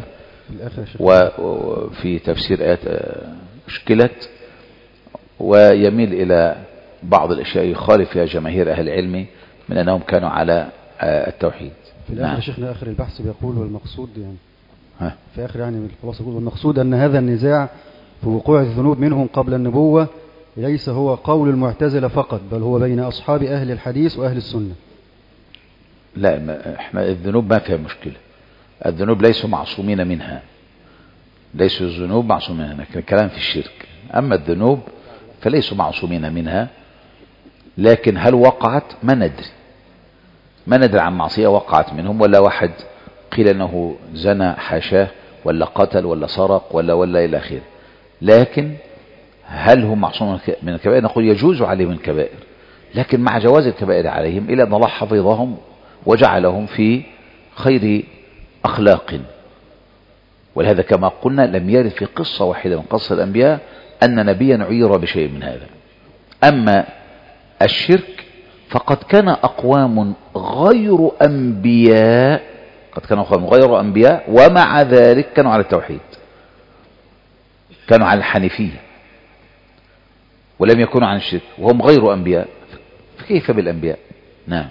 وفي تفسير آيات أشكلت ويميل إلى بعض الأشياء يخالف فيها جماهير أهل العلم من أنهم كانوا على التوحيد. في الآخر شيخنا آخر البحث بيقول والمقصود يعني في آخر يعني من الخلاصة يقول والمقصود أن هذا النزاع في وقوع الذنوب منهم قبل النبوة ليس هو قول المعتزلة فقط بل هو بين أصحاب أهل الحديث وأهل السنة. لا احنا الذنوب ما فيها مشكلة. الذنوب ليسوا معصومين منها. ليسوا الذنوب معصومين منها. الكلام في الشرك. أما الذنوب فليسوا معصومين منها. لكن هل وقعت ما ندري عن معصية وقعت منهم ولا واحد قيل أنه زنى حاشاه ولا قتل ولا سرق ولا إلى آخره. لكن هل هم معصومون من الكبائر؟ نقول يجوز عليهم الكبائر لكن مع جواز الكبائر عليهم إلا أن الله حفظهم وجعلهم في خير أخلاق. ولهذا كما قلنا لم يرد في قصة واحدة من قصة الأنبياء أن نبيا عير بشيء من هذا. أما الشرك فقد كان أقوام غير أنبياء ومع ذلك كانوا على التوحيد كانوا على الحنيفية ولم يكونوا عن الشرك وهم غير أنبياء. فكيف بالأنبياء؟ نعم.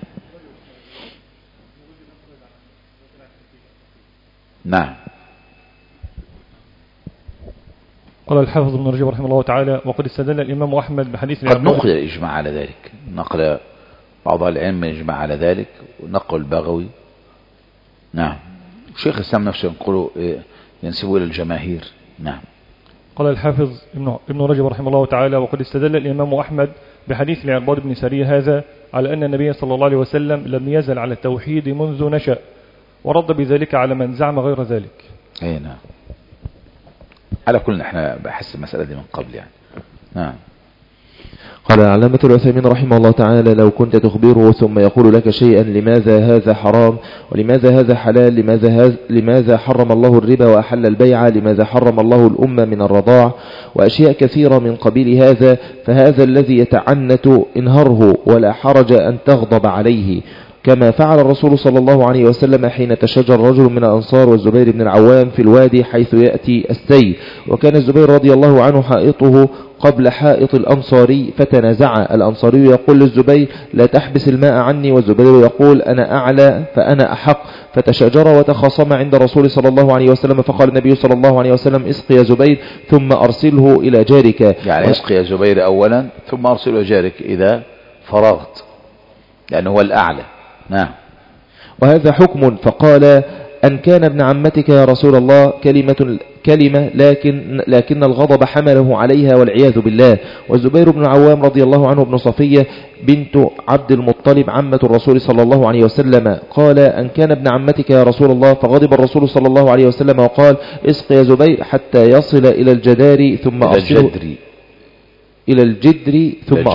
قال الحافظ ابن رجب رحمه الله تعالى وقد استدل الإمام أحمد بحديث قد نقل الإجماع على ذلك. نقل بعض العلم الإجماع على ذلك ونقل البغوي. نعم. شيخ الإسلام نفسه ينقله ينسبه إلى الجماهير. نعم. قال الحافظ ابن رجب رحمه الله تعالى وقد استدل الإمام أحمد بحديث العرباض بن سرية هذا على أن النبي صلى الله عليه وسلم لم يزل على التوحيد منذ نشأ ورد بذلك على من زعم غير ذلك. أي نعم. على كل احنا بحس المسألة دي من قبل يعني. نعم. قال العلامة العثيمين رحمه الله تعالى لو كنت تخبره ثم يقول لك شيئا لماذا هذا حرام ولماذا هذا حلال لماذا حرم الله الربا وأحل البيع لماذا حرم الله الأمة من الرضاع وأشياء كثيرة من قبيل هذا فهذا الذي يتعنت انهره ولا حرج أن تغضب عليه كما فعل الرسول صلى الله عليه وسلم حين تشجر رجل من الأنصار والزبير بن العوام في الوادي حيث يأتي السيل وكان الزبير رضي الله عنه حائطه قبل حائط الأنصاري فتنازع الأنصاري يقول للزبير لا تحبس الماء عني والزبير يقول أنا أعلى فأنا أحق فتشاجر وتخاصم عند الرسول صلى الله عليه وسلم فقال النبي صلى الله عليه وسلم اسقي يا زبير ثم أرسله إلى جارك يعني اسقي يا زبير أولا ثم أرسله إلى جارك إذا فرغت لأنه هو الأعلى. نعم. وهذا حكم فقال أن كان ابن عمتك يا رسول الله كلمة لكن الغضب حمله عليها والعياذ بالله. والزبير بن العوام رضي الله عنه ابن صفية بنت عبد المطلب عمة الرسول صلى الله عليه وسلم قال أن كان ابن عمتك يا رسول الله فغضب الرسول صلى الله عليه وسلم وقال اسق يا زبير حتى يصل إلى الجدار ثم أرسله إلى الجدر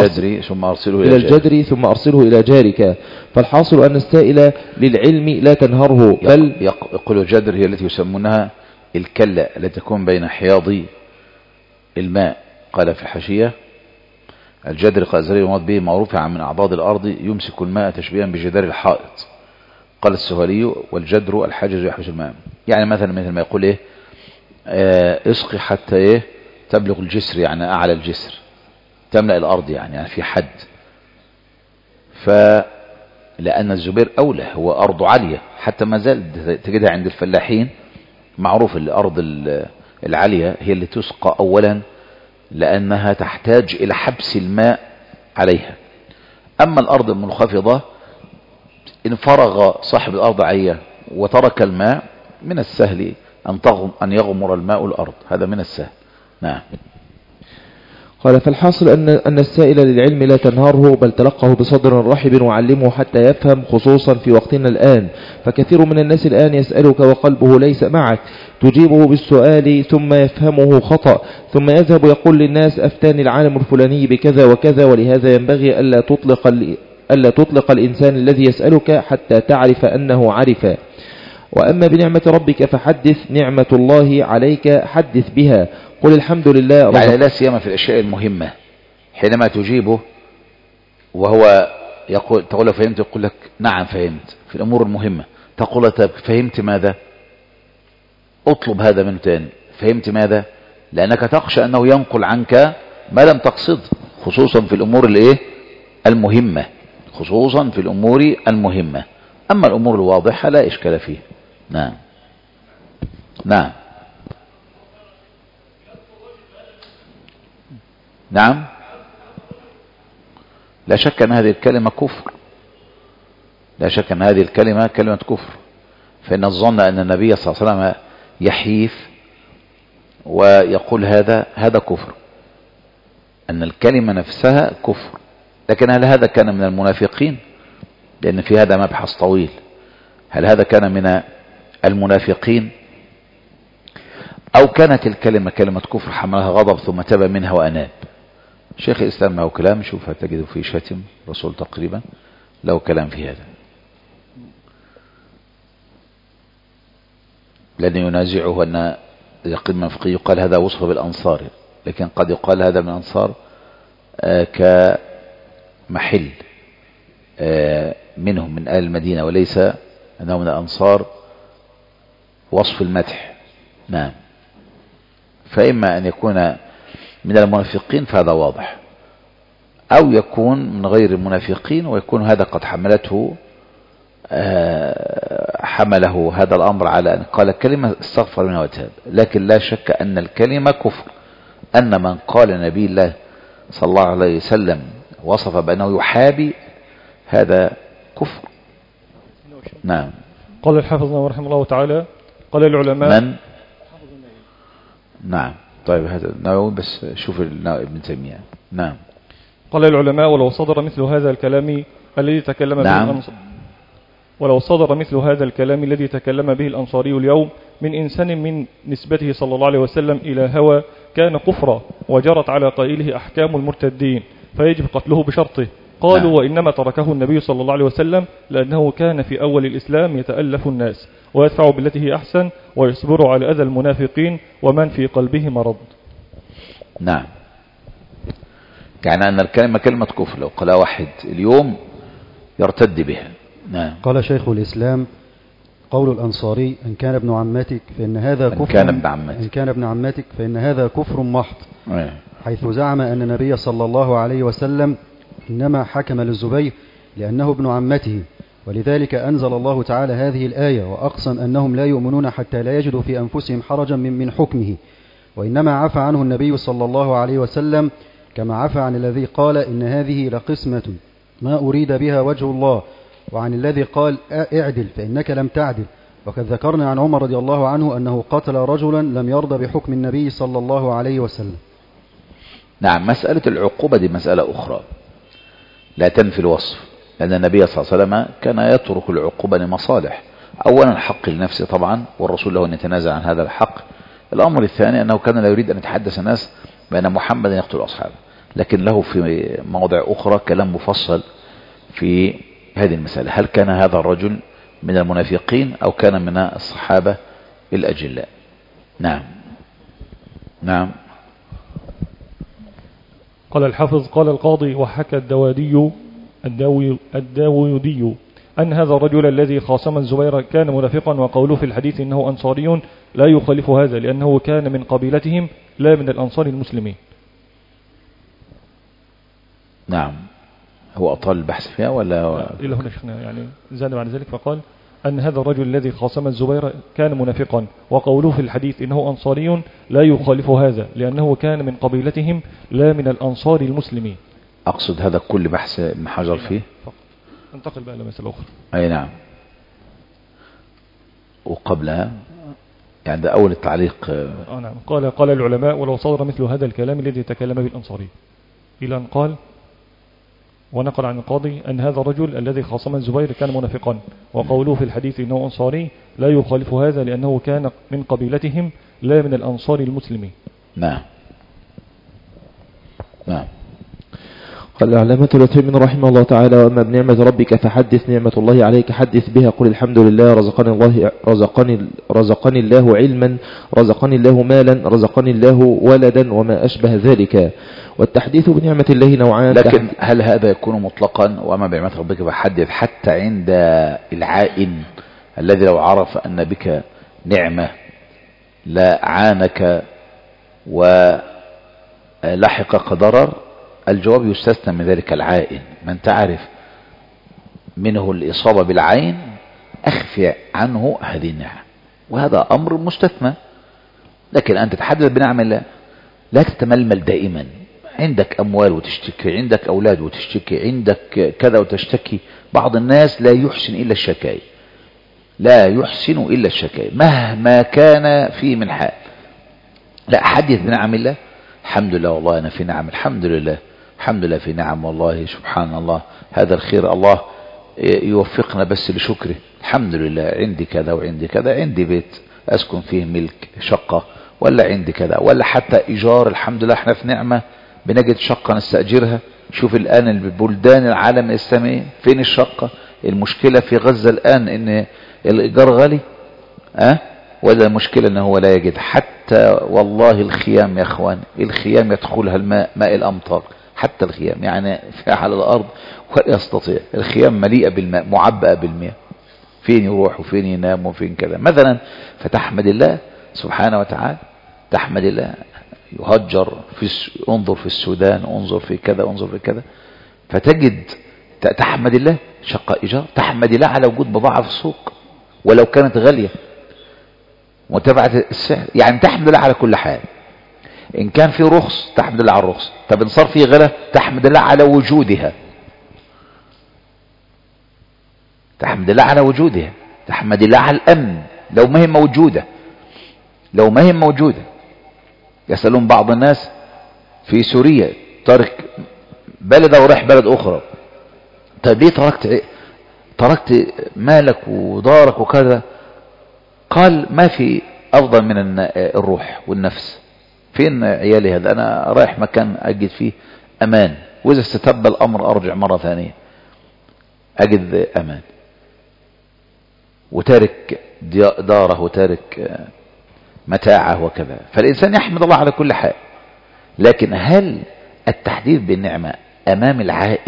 ثم أرسله إلى جارك. فالحاصل أن السائل للعلم لا تنهره بل يقول الجدر هي التي يسمونها الكلة التي تكون بين حياض الماء. قال في الحاشية الجدر قال المراد به ما رفع من أعضاد الأرض يمسك الماء تشبيها بجدار الحائط. قال السهلي والجدر الحاجز يحبس الماء. يعني مثل ما يقول ايه اسقي حتى ايه تبلغ الجسر، يعني أعلى الجسر، تملأ الأرض، يعني في حد. لأن الزبير أولى، هو أرض عالية، حتى ما زال تجدها عند الفلاحين معروف الأرض العالية هي اللي تسقى أولا، لأنها تحتاج إلى حبس الماء عليها. أما الأرض المنخفضة إن فرغ صاحب الأرض عالية وترك الماء من السهل أن يغمر الماء الأرض، هذا من السهل. نعم. قال فالحاصل أن السائل للعلم لا تنهره، بل تلقه بصدر رحب وعلمه حتى يفهم، خصوصا في وقتنا الآن، فكثير من الناس الآن يسألك وقلبه ليس معك، تجيبه بالسؤال ثم يفهمه خطأ، ثم يذهب يقول للناس أفتاني العالم الفلاني بكذا وكذا. ولهذا ينبغي ألا تطلق الإنسان الذي يسألك حتى تعرف أنه عرف. وأما بنعمة ربك فحدث، نعمة الله عليك حدث بها، قل الحمد لله. يعني لا سيما في الأشياء المهمة، حينما تجيبه وهو تقول له فهمت، يقول لك نعم فهمت. في الأمور المهمة تقول له فهمت ماذا؟ اطلب هذا منه تاني، فهمت ماذا؟ لأنك تخشى أنه ينقل عنك ما لم تقصد، خصوصا في الأمور المهمة، خصوصا في الأمور المهمة. أما الأمور الواضحة لا إشكال فيه. نعم. نعم. نعم. لا شك أن هذه الكلمة كفر، لا شك أن هذه الكلمة كلمة كفر. فإن الظن أن النبي صلى الله عليه وسلم يحيف ويقول هذا كفر، أن الكلمة نفسها كفر. لكن هل هذا كان من المنافقين؟ لأن في هذا مبحث طويل. هل هذا كان من المنافقين أو كانت الكلمة كلمة كفر حملها غضب ثم تاب منها وأناب؟ شيخ الإسلام له كلام، شوف هتجده في شتم رسول تقريبا له كلام في هذا، لأن ينازعه أن يقيم منفقي يقال هذا وصف بالأنصار، لكن قد يقال هذا من أنصار كمحل منهم من أهل المدينة، وليس أنه من الأنصار وصف المدح. نعم. فإما أن يكون من المنافقين فهذا واضح، أو يكون من غير المنافقين ويكون هذا قد حمله هذا الأمر على أن قال كلمة استغفر منها وتاب. لكن لا شك أن الكلمة كفر، أن من قال نبي الله صلى الله عليه وسلم وصف بأنه يحابي هذا كفر. نعم. قال الحافظ رحمه الله تعالى قال العلماء من؟ نعم. طيب هذا النووي، بس شوف ابن تيمية. نعم. قال العلماء ولو صدر مثل هذا الكلام الذي تكلم به الأنصار، ولو صدر مثل هذا الكلام الذي تكلم به الأنصاري اليوم من إنسان من نسبته صلى الله عليه وسلم إلى هوى كان كفرا، وجرت على قائله أحكام المرتدين، فيجب قتله بشرطه. قالوا وإنما تركه النبي صلى الله عليه وسلم لأنه كان في أول الإسلام يتألف الناس ويدفع بالتي هي أحسن ويصبر على أذى المنافقين ومن في قلبه مرض. نعم. يعني أن الكلمة كلمة كفر لو قال واحد اليوم يرتد بها. نعم. قال شيخ الإسلام قول الأنصاري إن كان ابن عمتك فإن هذا كفر، إن كان ابن عمتك فإن هذا كفر محض، حيث زعم أن النبي صلى الله عليه وسلم إنما حكم للزبير لأنه ابن عمته، ولذلك أنزل الله تعالى هذه الآية وأقسم أنهم لا يؤمنون حتى لا يجدوا في أنفسهم حرجا من حكمه، وإنما عفى عنه النبي صلى الله عليه وسلم كما عفى عن الذي قال إن هذه لقسمة ما أريد بها وجه الله، وعن الذي قال اعدل فإنك لم تعدل. وقد ذكرنا عن عمر رضي الله عنه أنه قتل رجلا لم يرضى بحكم النبي صلى الله عليه وسلم. نعم. مسألة العقوبة دي مسألة أخرى لا تنفي الوصف، لأن النبي صلى الله عليه وسلم كان يترك العقوبة لمصالح، أولا الحق لنفسه طبعا، والرسول له أن يتنازل عن هذا الحق. الأمر الثاني أنه كان لا يريد أن يتحدث الناس بأن محمدا يقتل أصحابه، لكن له في مواضع أخرى كلام مفصل في هذه المسألة، هل كان هذا الرجل من المنافقين أو كان من الصحابة الأجلاء. نعم. نعم. قال الحافظ قال القاضي وحكى الداوودي أن هذا الرجل الذي خاصم الزبير كان منافقا، وقوله في الحديث إنه أنصاري لا يخالف هذا لأنه كان من قبيلتهم لا من الأنصار المسلمين. نعم. هو أطال البحث فيها ولا إلا هنا شيخنا يعني زاد بعد ذلك فقال أن هذا الرجل الذي خاصم الزبير كان منافقا، وقوله في الحديث إنه أنصاري لا يخالف هذا لأنه كان من قبيلتهم لا من الأنصار المسلمين. أقصد هذا كل بحث ابن حجر فيه. انتقل بقى لمسألة أخرى. أي نعم. وقبلها يعني ده أول التعليق. نعم. قال العلماء ولو صدر مثل هذا الكلام الذي تكلم به الأنصاري، إلى أن قال ونقل عن القاضي أن هذا الرجل الذي خاصم الزبير كان منافقا، وقوله في الحديث إنه أنصاري لا يخالف هذا لأنه كان من قبيلتهم لا من الأنصار المسلمين. نعم. نعم. قال العلامة العثيمين رحمه الله تعالى: وأما بنعمة ربك فحدث، نعمة الله عليك حدث بها، قل الحمد لله رزقني الله علما، رزقني الله مالا، رزقني الله ولدا وما أشبه ذلك. والتحديث بنعمة الله نوعان. لكن هل هذا يكون مطلقا وأما بنعمة ربك فحدث حتى عند العائن الذي لو عرف أن بك نعمة لا عانك ولحقك ضرر؟ الجواب يستثنى من ذلك العائن، من تعرف منه الإصابة بالعين أخفي عنه هذه النعم، وهذا أمر مستثنى. لكن أنت تتحدث بنعم الله، لا تتململ دائما. عندك أموال وتشتكي، عندك أولاد وتشتكي، عندك كذا وتشتكي. بعض الناس لا يحسن إلا الشكاية، لا يحسن إلا الشكاية مهما كان فيه من حال. لا، حدث بنعم الله. الحمد لله والله أنا في نعم، الحمد لله، الحمد لله في نعم والله، سبحان الله، هذا الخير الله يوفقنا بس لشكره. الحمد لله عندي كذا وعندي كذا، عندي بيت أسكن فيه ملك شقة، ولا عندي كذا، ولا حتى إيجار. الحمد لله احنا في نعمة بنجد شقة نستأجرها. شوف الآن البلدان العالم الإسلامي فين الشقة؟ المشكلة في غزة الآن إن الإيجار غالي، ولا المشكلة إنه هو لا يجد حتى والله الخيام يا أخوان، الخيام يدخلها الماء، ماء الأمطار، حتى الخيام يعني في على الأرض ولا يستطيع. الخيام مليئة بالماء، معبأة بالماء، فين يروح وفين ينام وفين كذا مثلا. فتحمد الله سبحانه وتعالى، تحمد الله. يهجر انظر في السودان، انظر في كذا، انظر في كذا، فتجد تحمد الله شقة إيجار، تحمد الله على وجود بضاعة في السوق ولو كانت غالية متابعة السعر، يعني تحمد الله على كل حال. إن كان في رخص تحمد الله على الرخص، طب إن صار في غلا تحمد الله على وجودها، تحمد الله على وجودها، تحمد الله على الأمن لو ما هي موجودة، لو ما هي موجودة. يسألون بعض الناس في سوريا ترك بلده وراح بلد أخرى، طيب ليه تركت مالك ودارك وكذا؟ قال ما في أفضل من الروح والنفس. فين عيالي؟ هذا أنا رايح مكان أجد فيه أمان، وإذا استتب الأمر أرجع مرة ثانية أجد أمان. وتارك داره وتارك متاعه وكذا. فالإنسان يحمد الله على كل حال. لكن هل التحديث بالنعمة أمام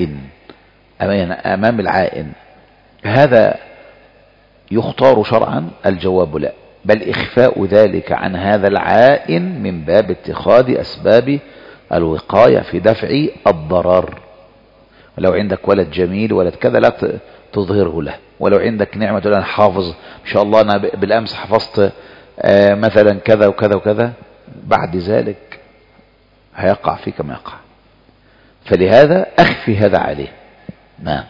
العائن هذا يختار شرعا؟ الجواب لا، بل إخفاء ذلك عن هذا العائن من باب اتخاذ أسباب الوقاية في دفع الضرر. ولو عندك ولد جميل ولد كذا لا تظهره له، ولو عندك نعمة تقول أنا حافظ إن شاء الله، أنا بالأمس حفظت مثلا كذا وكذا وكذا، بعد ذلك هيقع فيك ما يقع. فلهذا أخفي هذا عليه. نعم.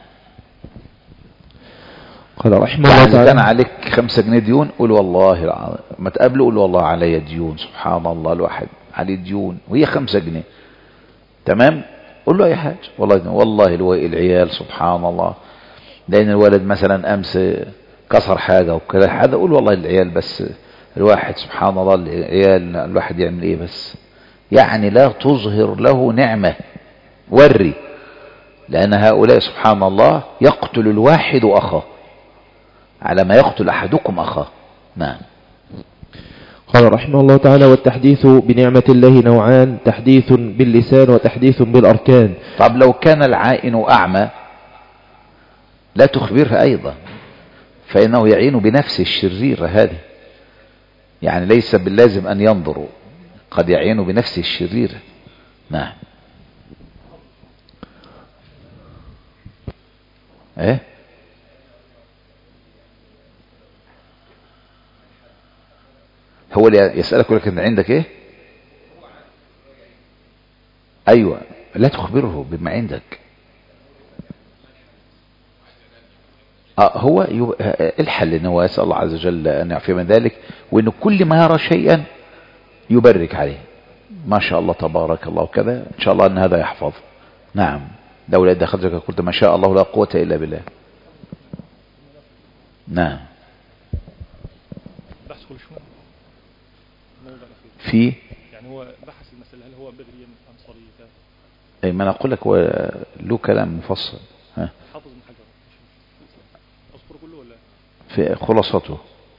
قال رحمه الله تعالى: كان عليك 5 جنيه ديون، قول والله العظيم، ما تقابله قول والله علي ديون. سبحان الله، الواحد عليه ديون وهي 5 جنيه، تمام؟ قول له أي حاجة، والله العيال سبحان الله، لأن الولد مثلا أمس كسر حاجة وكذا، هذا قول والله العيال، بس الواحد سبحان الله العيال الواحد يعمل إيه بس، يعني لا تظهر له نعمة، وري، لأن هؤلاء سبحان الله يقتل الواحد أخاه على ما يقتل أحدكم أخاه. نعم. قال رحمه الله تعالى: والتحديث بنعمة الله نوعان: تحديث باللسان وتحديث بالأركان. طب لو كان العائن أعمى لا تخبره أيضا، فإنه يعين بنفسه الشريرة هذه، يعني ليس باللازم أن ينظروا، قد يعين بنفسه الشريرة. نعم. ايه هو اللي يسألك يقول لك ان عندك ايه؟ ايوه، لا تخبره بما عندك. هو الحل ان هو يسأل الله عز وجل ان يعفي من ذلك، وانه كل ما يرى شيئا يبرك عليه، ما شاء الله تبارك الله وكذا، ان شاء الله ان هذا يحفظ. نعم. لولا إذا خرجك قلت ما شاء الله لا قوة إلا بالله. نعم. في يعني هو بحث المسألة هل هو بدريا أنصاري؟ أي ما أنا أقول لك هو له كلام مفصل. ها. حافظ بن حجر أذكر كله ولا في خلاصته.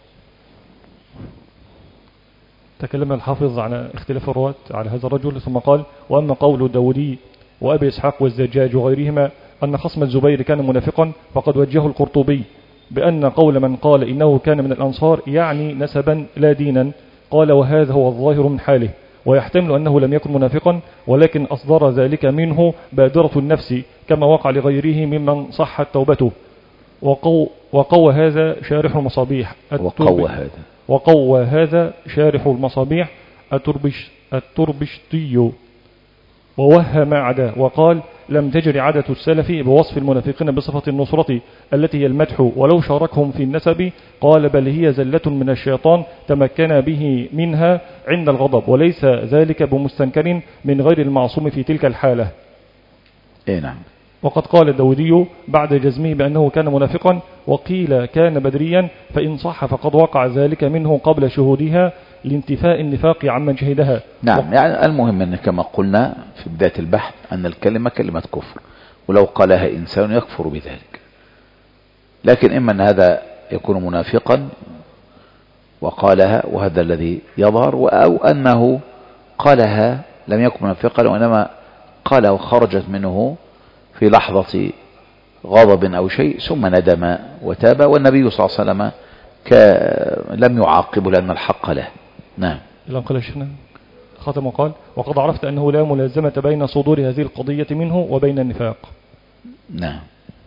تكلم الحافظ عن اختلاف الرواة على هذا الرجل، ثم قال: وأما قول داودي وأبي إسحاق والزجاج وغيرهما أن خصم الزبير كان منافقا، فقد وجهه القرطبي بأن قول من قال إنه كان من الأنصار يعني نسبا لا دينا. قال: وهذا هو الظاهر من حاله، ويحتمل أنه لم يكن منافقا ولكن أصدر ذلك منه بادرة النفس كما وقع لغيره ممن صحت توبته. وقوى هذا شارح المصابيح وقوى هذا شارح المصابيح التربشتي، ووهى ما عداه وقال: لم تجري عادة السلف بوصف المنافقين بصفة النصرة التي هي المدح ولو شاركهم في النسب. قال: بل هي زلة من الشيطان تمكن به منها عند الغضب، وليس ذلك بمستنكر من غير المعصوم في تلك الحالة. نعم. وقد قال الداودي بعد جزمه بأنه كان منافقا، وقيل كان بدريا، فإن صح فقد وقع ذلك منه قبل شهودها لانتفاء النفاق عمن شهدها. نعم. يعني المهم أن كما قلنا في بداية البحث أن الكلمة كلمة كفر، ولو قالها إنسان يكفر بذلك، لكن إما أن هذا يكون منافقا وقالها وهذا الذي يظهر، أو أنه قالها لم يكن منافقا وإنما قالها وخرجت منه في لحظة غضب أو شيء ثم ندم وتاب، والنبي صلى الله عليه وسلم لم يعاقبه لأن الحق له. نعم. إلا قال شيخنا ختم وقال: وقد عرفت أنه لا ملازمة بين صدور هذه القضية منه وبين النفاق. نعم.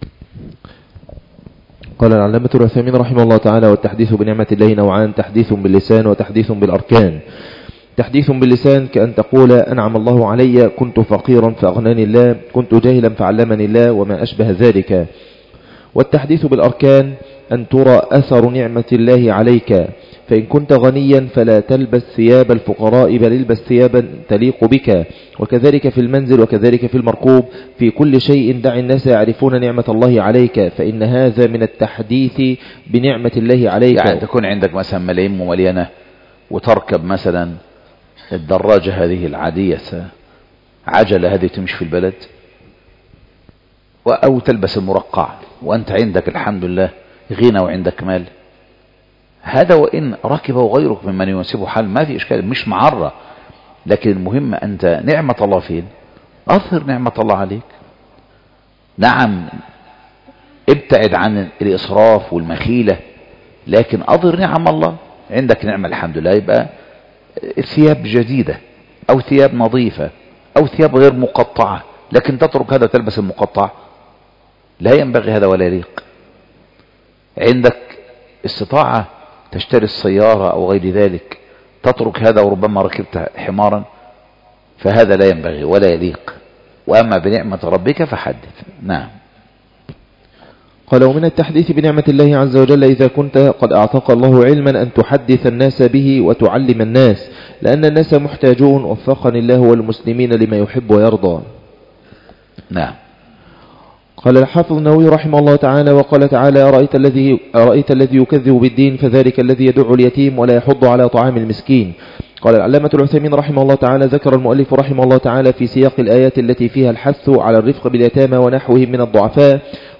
قال العلامة العثيمين رحمه الله تعالى: والتحديث بنعمة الله نوعان: تحديث باللسان وتحديث بالأركان. تحديث باللسان كأن تقول: أنعم الله علي، كنت فقيرا فأغناني الله، كنت جاهلا فعلمني الله، وما أشبه ذلك. والتحديث بالأركان أن ترى أثر نعمة الله عليك، فإن كنت غنيا فلا تلبس ثياب الفقراء بل البس ثيابا تليق بك، وكذلك في المنزل وكذلك في المركوب، في كل شيء دع الناس يعرفون نعمة الله عليك، فإن هذا من التحديث بنعمة الله عليك. يعني تكون عندك مثلا ملايين مليانة وتركب مثلا الدراجة هذه العادية عجلة هذه تمشي في البلد، أو تلبس المرقع وأنت عندك الحمد لله غنى وعندك مال، هذا وإن ركبه غيرك ممن يناسبه حال ما في إشكال، مش معرة، لكن المهم أنت نعمة الله فين؟ أظهر نعمة الله عليك. نعم، ابتعد عن الإسراف والمخيلة، لكن أظهر نعم الله. عندك نعمة الحمد لله، يبقى ثياب جديدة أو ثياب نظيفة أو ثياب غير مقطعة، لكن تترك هذا تلبس المقطع، لا ينبغي هذا ولا يليق. عندك استطاعة تشتري السيارة أو غير ذلك، تترك هذا وربما ركبت حمارا، فهذا لا ينبغي ولا يليق. وأما بنعمة ربك فحدث. نعم. قال: ومن التحديث بنعمة الله عز وجل إذا كنت قد أعطاك الله علما أن تحدث الناس به وتعلم الناس، لأن الناس محتاجون، وفقني الله والمسلمين لما يحب ويرضى. نعم. قال الحافظ النووي رحمه الله تعالى: وقال تعالى: أرأيت الذي يكذب بالدين فذلك الذي يدع اليتيم ولا يحض على طعام المسكين. قال العلامة العثيمين رحمه الله تعالى: ذكر المؤلف رحمه الله تعالى في سياق الآيات التي فيها الحث على الرفق باليتامى ونحوهم من الضعفاء،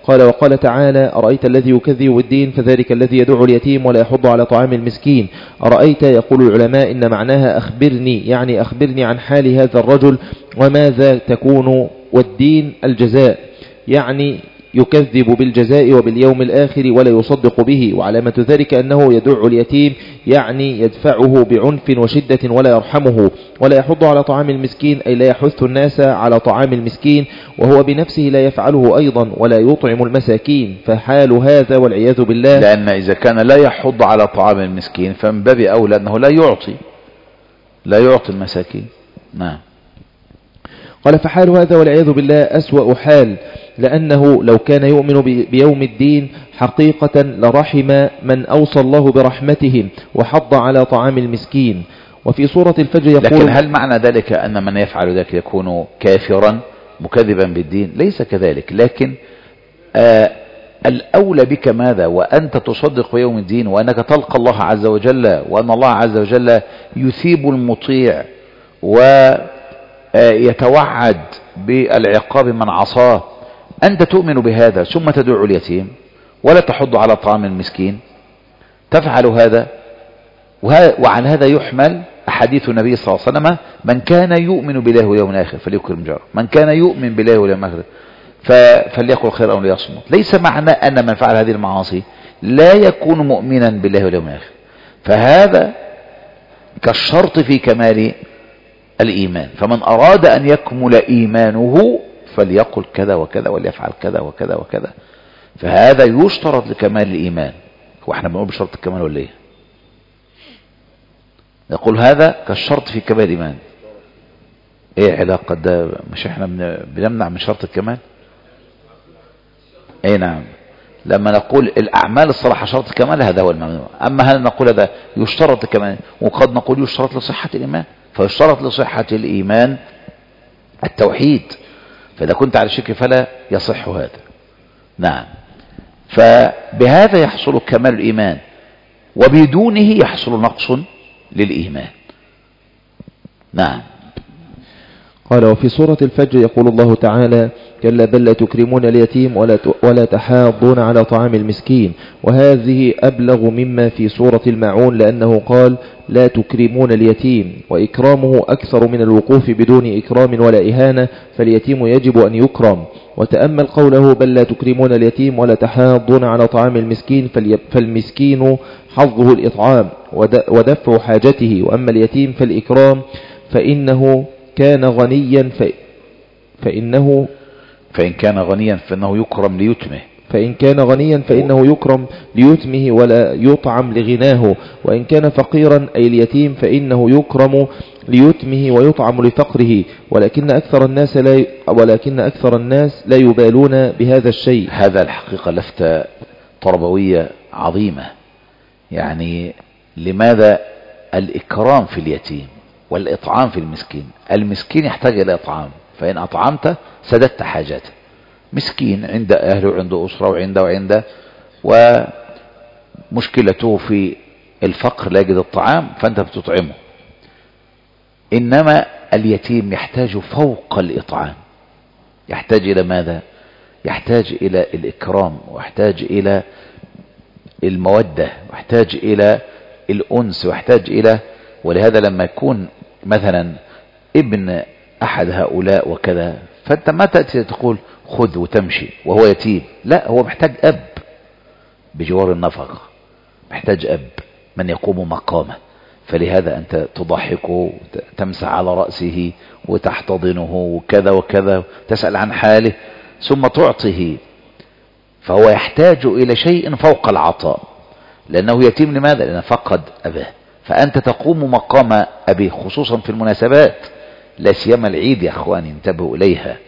قال وقال تعالى أرأيت الذي يكذب بالدين فذلك الذي يدعو اليتيم ولا يحض على طعام المسكين. أرأيت يقول العلماء إن معناها أخبرني، يعني أخبرني عن حال هذا الرجل وماذا تكون والدين الجزاء، يعني يكذب بالجزاء وباليوم الآخر ولا يصدق به. وعلامة ذلك أنه يدع اليتيم، يعني يدفعه بعنف وشدة ولا يرحمه. ولا يحض على طعام المسكين أي لا يحث الناس على طعام المسكين، وهو بنفسه لا يفعله أيضا ولا يطعم المساكين. فحال هذا والعياذ بالله، لأن إذا كان لا يحض على طعام المسكين فمن باب أولى أنه لا يعطي المساكين. نعم. قال فحال هذا والعياذ بالله أسوأ حال، لأنه لو كان يؤمن بيوم الدين حقيقة لرحم من أوصى الله برحمتهم وحض على طعام المسكين. وفي سورة الفجر يقول لكن هل معنى ذلك أن من يفعل ذلك يكون كافرا مكذبا بالدين؟ ليس كذلك، لكن الأولى بك ماذا وأنت تصدق بيوم الدين وأنك تلقى الله عز وجل، وأن الله عز وجل يثيب المطيع ويتوعد بالعقاب من عصاه. أنت تؤمن بهذا ثم تدعو اليتيم ولا تحض على طعام المسكين، تفعل هذا. وعلى هذا يحمل أحاديث النبي صلى الله عليه وسلم: من كان يؤمن بالله واليوم الآخر فليكرم جاره، من كان يؤمن بالله واليوم الآخر فليقل خيرا أو ليصمت. ليس معنى أن من فعل هذه المعاصي لا يكون مؤمنا بالله واليوم الآخر، فهذا كالشرط في كمال الإيمان. فمن أراد أن يكمل إيمانه فليقل كذا وكذا وليفعل كذا وكذا وكذا، فهذا يشترط لكمال الإيمان. واحنا بنقول بشرط الكمال ولا ايه؟ نقول هذا كالشرط في كمال الإيمان. ايه علاقة ده؟ مش احنا بنمنع من شرط الكمال؟ ايه نعم. لما نقول الأعمال الصالحة شرط الكمال هذا هو الممنوع. أما هل نقول هذا يشترط كمان، وقد نقول يشترط لصحة الإيمان، فيشترط لصحة الإيمان التوحيد، فإذا كنت على شك فلا يصح هذا. نعم. فبهذا يحصل كمال الإيمان، وبدونه يحصل نقص للإيمان. نعم. قال وفي سورة الفجر يقول الله تعالى: كلا بل لا تكرمون اليتيم ولا تحاضون على طعام المسكين. وهذه أبلغ مما في سورة الماعون، لأنه قال: لا تكرمون اليتيم، وإكرامه أكثر من الوقوف بدون إكرام ولا إهانة، فاليتيم يجب أن يكرم. وتأمل قوله: بل لا تكرمون اليتيم ولا تحاضون على طعام المسكين، فالمسكين حظه الإطعام ودفع حاجته، وأما اليتيم فالإكرام، فإن كان غنيا فإن كان غنيا فإنه يكرم ليتمه، فإن كان غنيا فإنه يكرم ليتمه ولا يطعم لغناه، وإن كان فقيرا أي اليتيم فإنه يكرم ليتمه ويطعم لفقره، ولكن أكثر الناس لا يبالون بهذا الشيء. هذا الحقيقة لفتة تربوية عظيمة. يعني لماذا الإكرام في اليتيم والإطعام في المسكين؟ المسكين يحتاج إلى إطعام، فإن أطعمته سددت حاجاته. مسكين عند أهله وعنده أسرة وعنده ومشكلته في الفقر لا يجد الطعام فأنت بتطعمه. إنما اليتيم يحتاج فوق الإطعام، يحتاج إلى ماذا؟ يحتاج إلى الإكرام، ويحتاج إلى المودة، ويحتاج إلى الأنس، ويحتاج إلى. ولهذا لما يكون مثلا ابن أحد هؤلاء وكذا، فأنت ما تأتي تقول خذ وتمشي وهو يتيم، لا، هو محتاج أب بجوار النفقة، محتاج أب من يقوم مقامه. فلهذا أنت تضحكه، تمسح على رأسه وتحتضنه وكذا وكذا، تسأل عن حاله ثم تعطيه. فهو يحتاج إلى شيء فوق العطاء، لأنه يتيم. لماذا؟ لأنه فقد أباه، فأنت تقوم مقام أبيه، خصوصا في المناسبات، لا سيما العيد يا أخواني، انتبهوا إليها.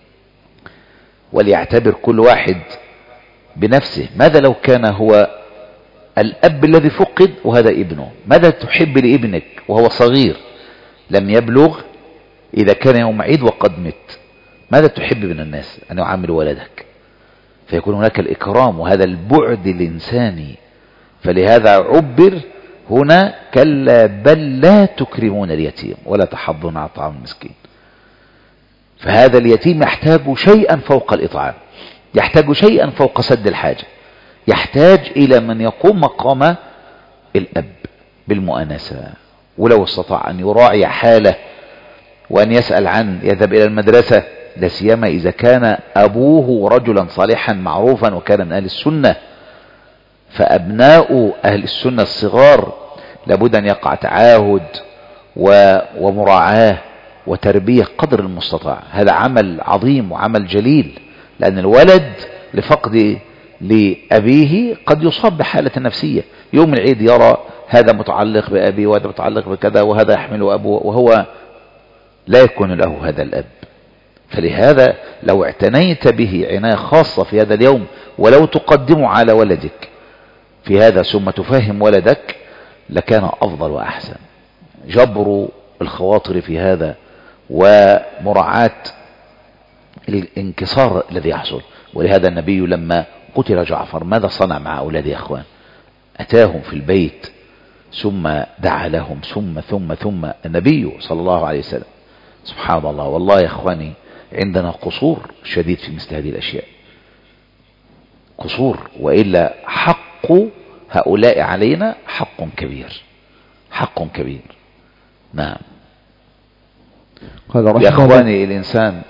وليعتبر كل واحد بنفسه، ماذا لو كان هو الأب الذي فقد وهذا ابنه؟ ماذا تحب لابنك وهو صغير لم يبلغ؟ إذا كان يوم عيد وقد مت، ماذا تحب من الناس؟ أن يعامل ولدك. فيكون هناك الإكرام وهذا البعد الإنساني. فلهذا عبر هنا: كلا بل لا تكرمون اليتيم ولا تحضون على طعام المسكين. فهذا اليتيم يحتاج شيئا فوق الإطعام. يحتاج شيئا فوق سد الحاجة، يحتاج إلى من يقوم مقام الأب بالمؤانسة، ولو استطاع أن يراعي حاله وأن يسأل عن يذهب إلى المدرسة، لا سيما إذا كان أبوه رجلا صالحا معروفا وكان من أهل السنة. فأبناء أهل السنة الصغار لابد أن يقع تعاهد ومراعاة وتربية قدر المستطاع. هذا عمل عظيم وعمل جليل، لأن الولد لفقد لأبيه قد يصاب بحالة نفسية. يوم العيد يرى هذا متعلق بأبي وهذا متعلق بكذا وهذا يحمل أبوه، وهو لا يكون له هذا الأب. فلهذا لو اعتنيت به عناية خاصة في هذا اليوم، ولو تقدم على ولدك في هذا ثم تفهم ولدك، لكان أفضل وأحسن. جبر الخواطر في هذا ومراعاة الانكسار الذي يحصل. ولهذا النبي لما قتل جعفر ماذا صنع مع أولاده يا أخوان؟ أتاهم في البيت ثم دعا لهم ثم النبي صلى الله عليه وسلم. سبحان الله، والله يا أخواني عندنا قصور شديد في مثل هذه الأشياء، قصور، وإلا حق هؤلاء علينا حق كبير، حق كبير. نعم يا أخواني، الإنسان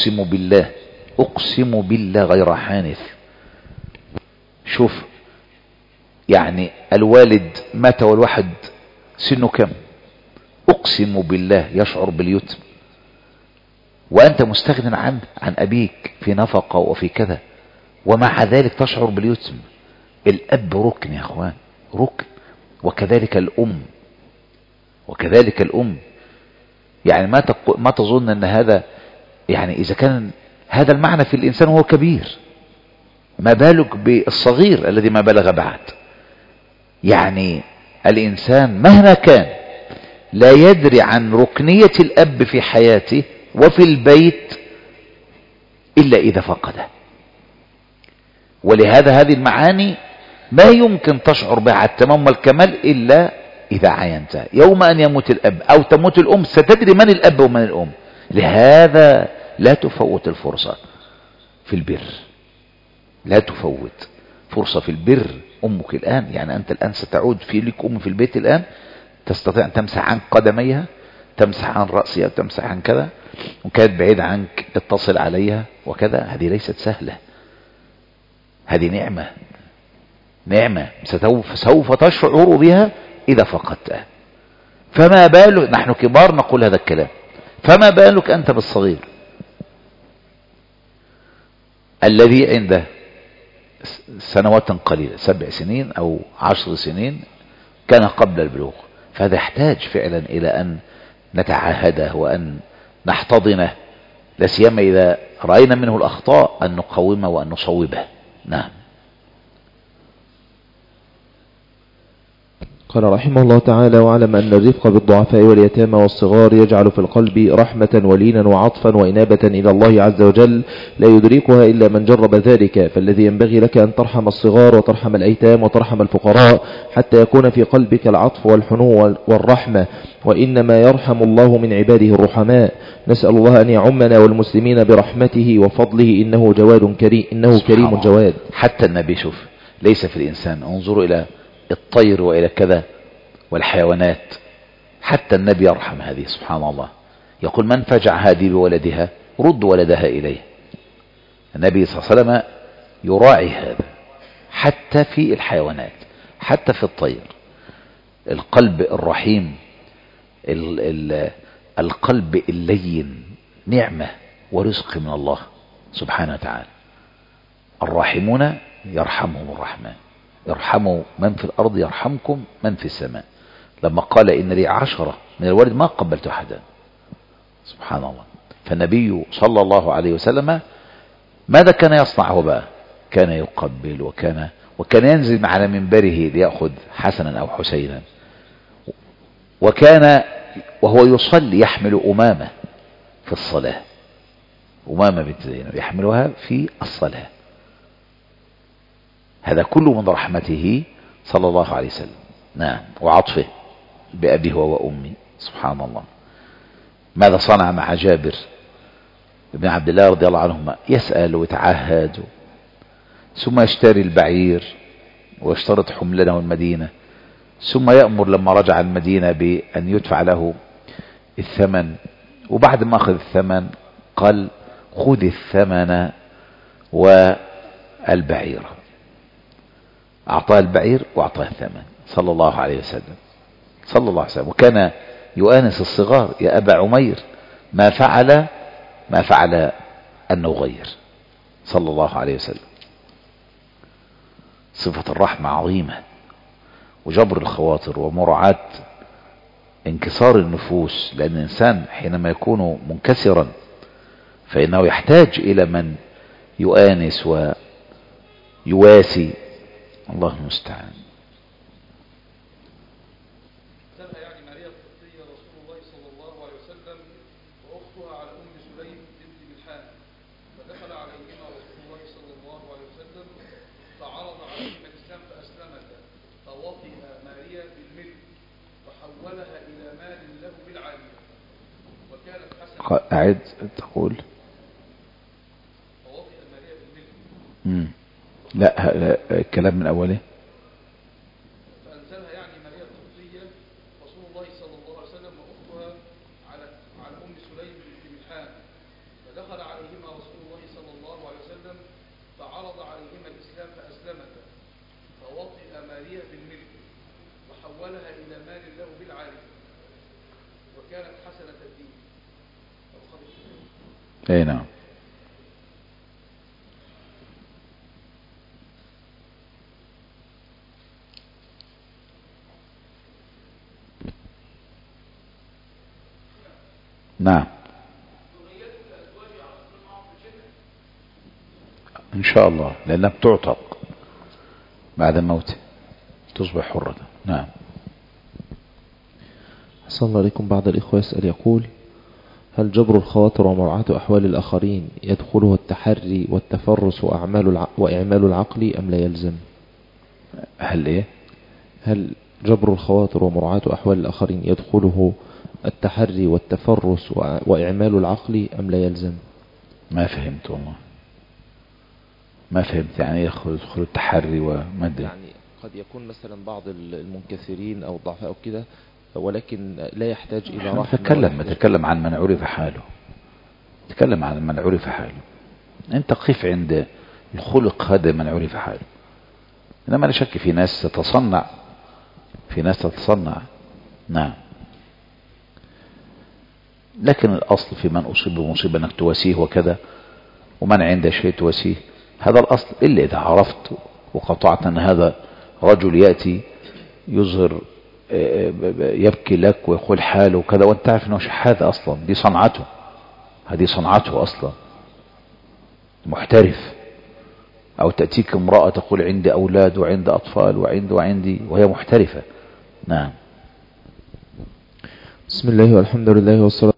أقسم بالله غير حانث. شوف يعني الوالد مات والواحد سنه كم؟ أقسم بالله يشعر باليتم، وأنت مستغن عن أبيك في نفقة وفي كذا، ومع ذلك تشعر باليتم. الأب ركن يا أخوان، ركن. وكذلك الأم. يعني ما تظن أن هذا، يعني إذا كان هذا المعنى في الإنسان وهو كبير، ما بالك بالصغير الذي ما بلغ بعد. يعني الإنسان مهما كان لا يدري عن ركنية الأب في حياته وفي البيت إلا إذا فقده. ولهذا هذه المعاني ما يمكن تشعر بها على التمام والكمال إلا إذا عينتها. يوم أن يموت الأب أو تموت الأم ستدري من الأب ومن الأم. لهذا لا تفوت الفرصة في البر، لا تفوت فرصة في البر. أمك الآن، يعني أنت الآن ستعود في لك أم في البيت الآن، تستطيع أن تمسح عن قدميها، تمسح عن رأسها، تمسح عن كذا، وكانت بعيد عنك اتصل عليها وكذا. هذه ليست سهلة، هذه نعمة سوف تشعر بها إذا فقدتها. فما بالك نحن كبار نقول هذا الكلام، فما بالك أنت بالصغير الذي عنده سنوات قليلة، 7 سنين أو 10 سنين، كان قبل البلوغ. فهذا يحتاج فعلا إلى أن نتعاهده وأن نحتضنه، لا سيما إذا رأينا منه الأخطاء أن نقومه وأن نصوبه. نعم. قال رحمه الله تعالى: واعلم أن الرفق بالضعفاء واليتامى والصغار يجعل في القلب رحمة ولينا وعطفا وإنابة إلى الله عز وجل لا يدركها إلا من جرب ذلك. فالذي ينبغي لك أن ترحم الصغار وترحم الأيتام وترحم الفقراء حتى يكون في قلبك العطف والحنو والرحمة، وإنما يرحم الله من عباده الرحماء. نسأل الله أن يعمنا والمسلمين برحمته وفضله، إنه جواد كريم، إنه كريم جواد. حتى النبي شوف ليس في الإنسان، انظروا إلى الطير وإلى كذا والحيوانات، حتى النبي يرحم هذه. سبحان الله، يقول: من فجع هذه بولدها رد ولدها إليه. النبي صلى الله عليه وسلم يراعي هذا حتى في الحيوانات، حتى في الطير. القلب الرحيم، القلب اللين نعمة ورزق من الله سبحانه وتعالى. الراحمون يرحمهم الرحمن، يرحموا من في الأرض يرحمكم من في السماء. لما قال: إن لي 10 من الولد ما قبلت أحدا. سبحان الله. فالنبي صلى الله عليه وسلم ماذا كان يصنع هو بقى؟ كان يقبل، وكان ينزل على منبره ليأخذ حسنا أو حسينا، وكان وهو يصلي يحمل أمامة في الصلاة، أمامة بنت زينب يحملها في الصلاة. هذا كله من رحمته صلى الله عليه وسلم. نعم، وعطفه بأبيه وأمي. سبحان الله. ماذا صنع مع جابر بن عبد الله رضي الله عنهما؟ يسأل ويتعهد ثم يشتري البعير ويشترط حملنه المدينة، ثم يأمر لما رجع المدينة بأن يدفع له الثمن، وبعد ما أخذ الثمن قال خذ الثمن والبعير، أعطاه البعير وأعطاه الثمن صلى الله عليه وسلم، صلى الله عليه وسلم. وكان يؤانس الصغار، يا أبا عمير ما فعل النغير صلى الله عليه وسلم. صفة الرحمة عظيمة، وجبر الخواطر ومراعاة انكسار النفوس، لأن الإنسان حينما يكون منكسرا فإنه يحتاج إلى من يؤانس ويواسي. الله المستعان. سألها يعني ماريا القبطية رسول الله صلى الله عليه وسلم وأختها على أم سليم بنت ملحان، فدخل عليهما رسول الله صلى الله عليه وسلم فعرض عليهما الإسلام فأسلمتا، فوطئ ماريا بالملك وحولها إلى مال له بالعالية، وكانت حسنة. أعد تقول فوطئ ماريا بالملك. لا الكلام من أوله. فأنزلها يعني ماريا القبطية رسول الله صلى الله عليه وسلم وأختها على أم سليم بنت ملحان، فدخل عليهما رسول الله صلى الله عليه وسلم فعرض عليهما الإسلام فأسلمتا، فوطئ ماريا بالملك وحولها إلى مال له بالعالي، وكانت حسنة الدين. أي نعم. نعم إن شاء الله، لأنها بتعتق بعد موته، تصبح حرة. نعم. أحسن الله عليكم. بعض الإخوة يسأل يقول: هل جبر الخواطر ومراعاة أحوال الآخرين يدخله التحري والتفرس وإعمال العقل أم لا يلزم؟ هل جبر الخواطر ومراعاة أحوال الآخرين يدخله التحري والتفرس وإعمال العقل أم لا يلزم؟ ما فهمت والله، ما فهمت يعني يدخل التحري وما أدري. يعني قد يكون مثلا بعض المنكسرين أو الضعفاء أو كده، ولكن لا يحتاج إلى رحمة. نتكلم عن من عرف حاله، نتكلم عن من عرف حاله. أنت قف عند الخلق هذا من عرف حاله، إنما لا شك في ناس تتصنع، نعم. لكن الأصل في من أصيب بمصيبة أنك تواسيه وكذا، ومن عنده شيء تواسيه، هذا الأصل. إلا إذا عرفت وقطعت أن هذا رجل يأتي يظهر يبكي لك ويقول حاله وكذا، وانت تعرف أنه شحاذ أصلا، دي صنعته، هذه صنعته أصلا، محترف. أو تأتيك امرأة تقول عندي أولاد وعندي أطفال وعندي وهي محترفة. نعم. بسم الله والحمد لله والصلاة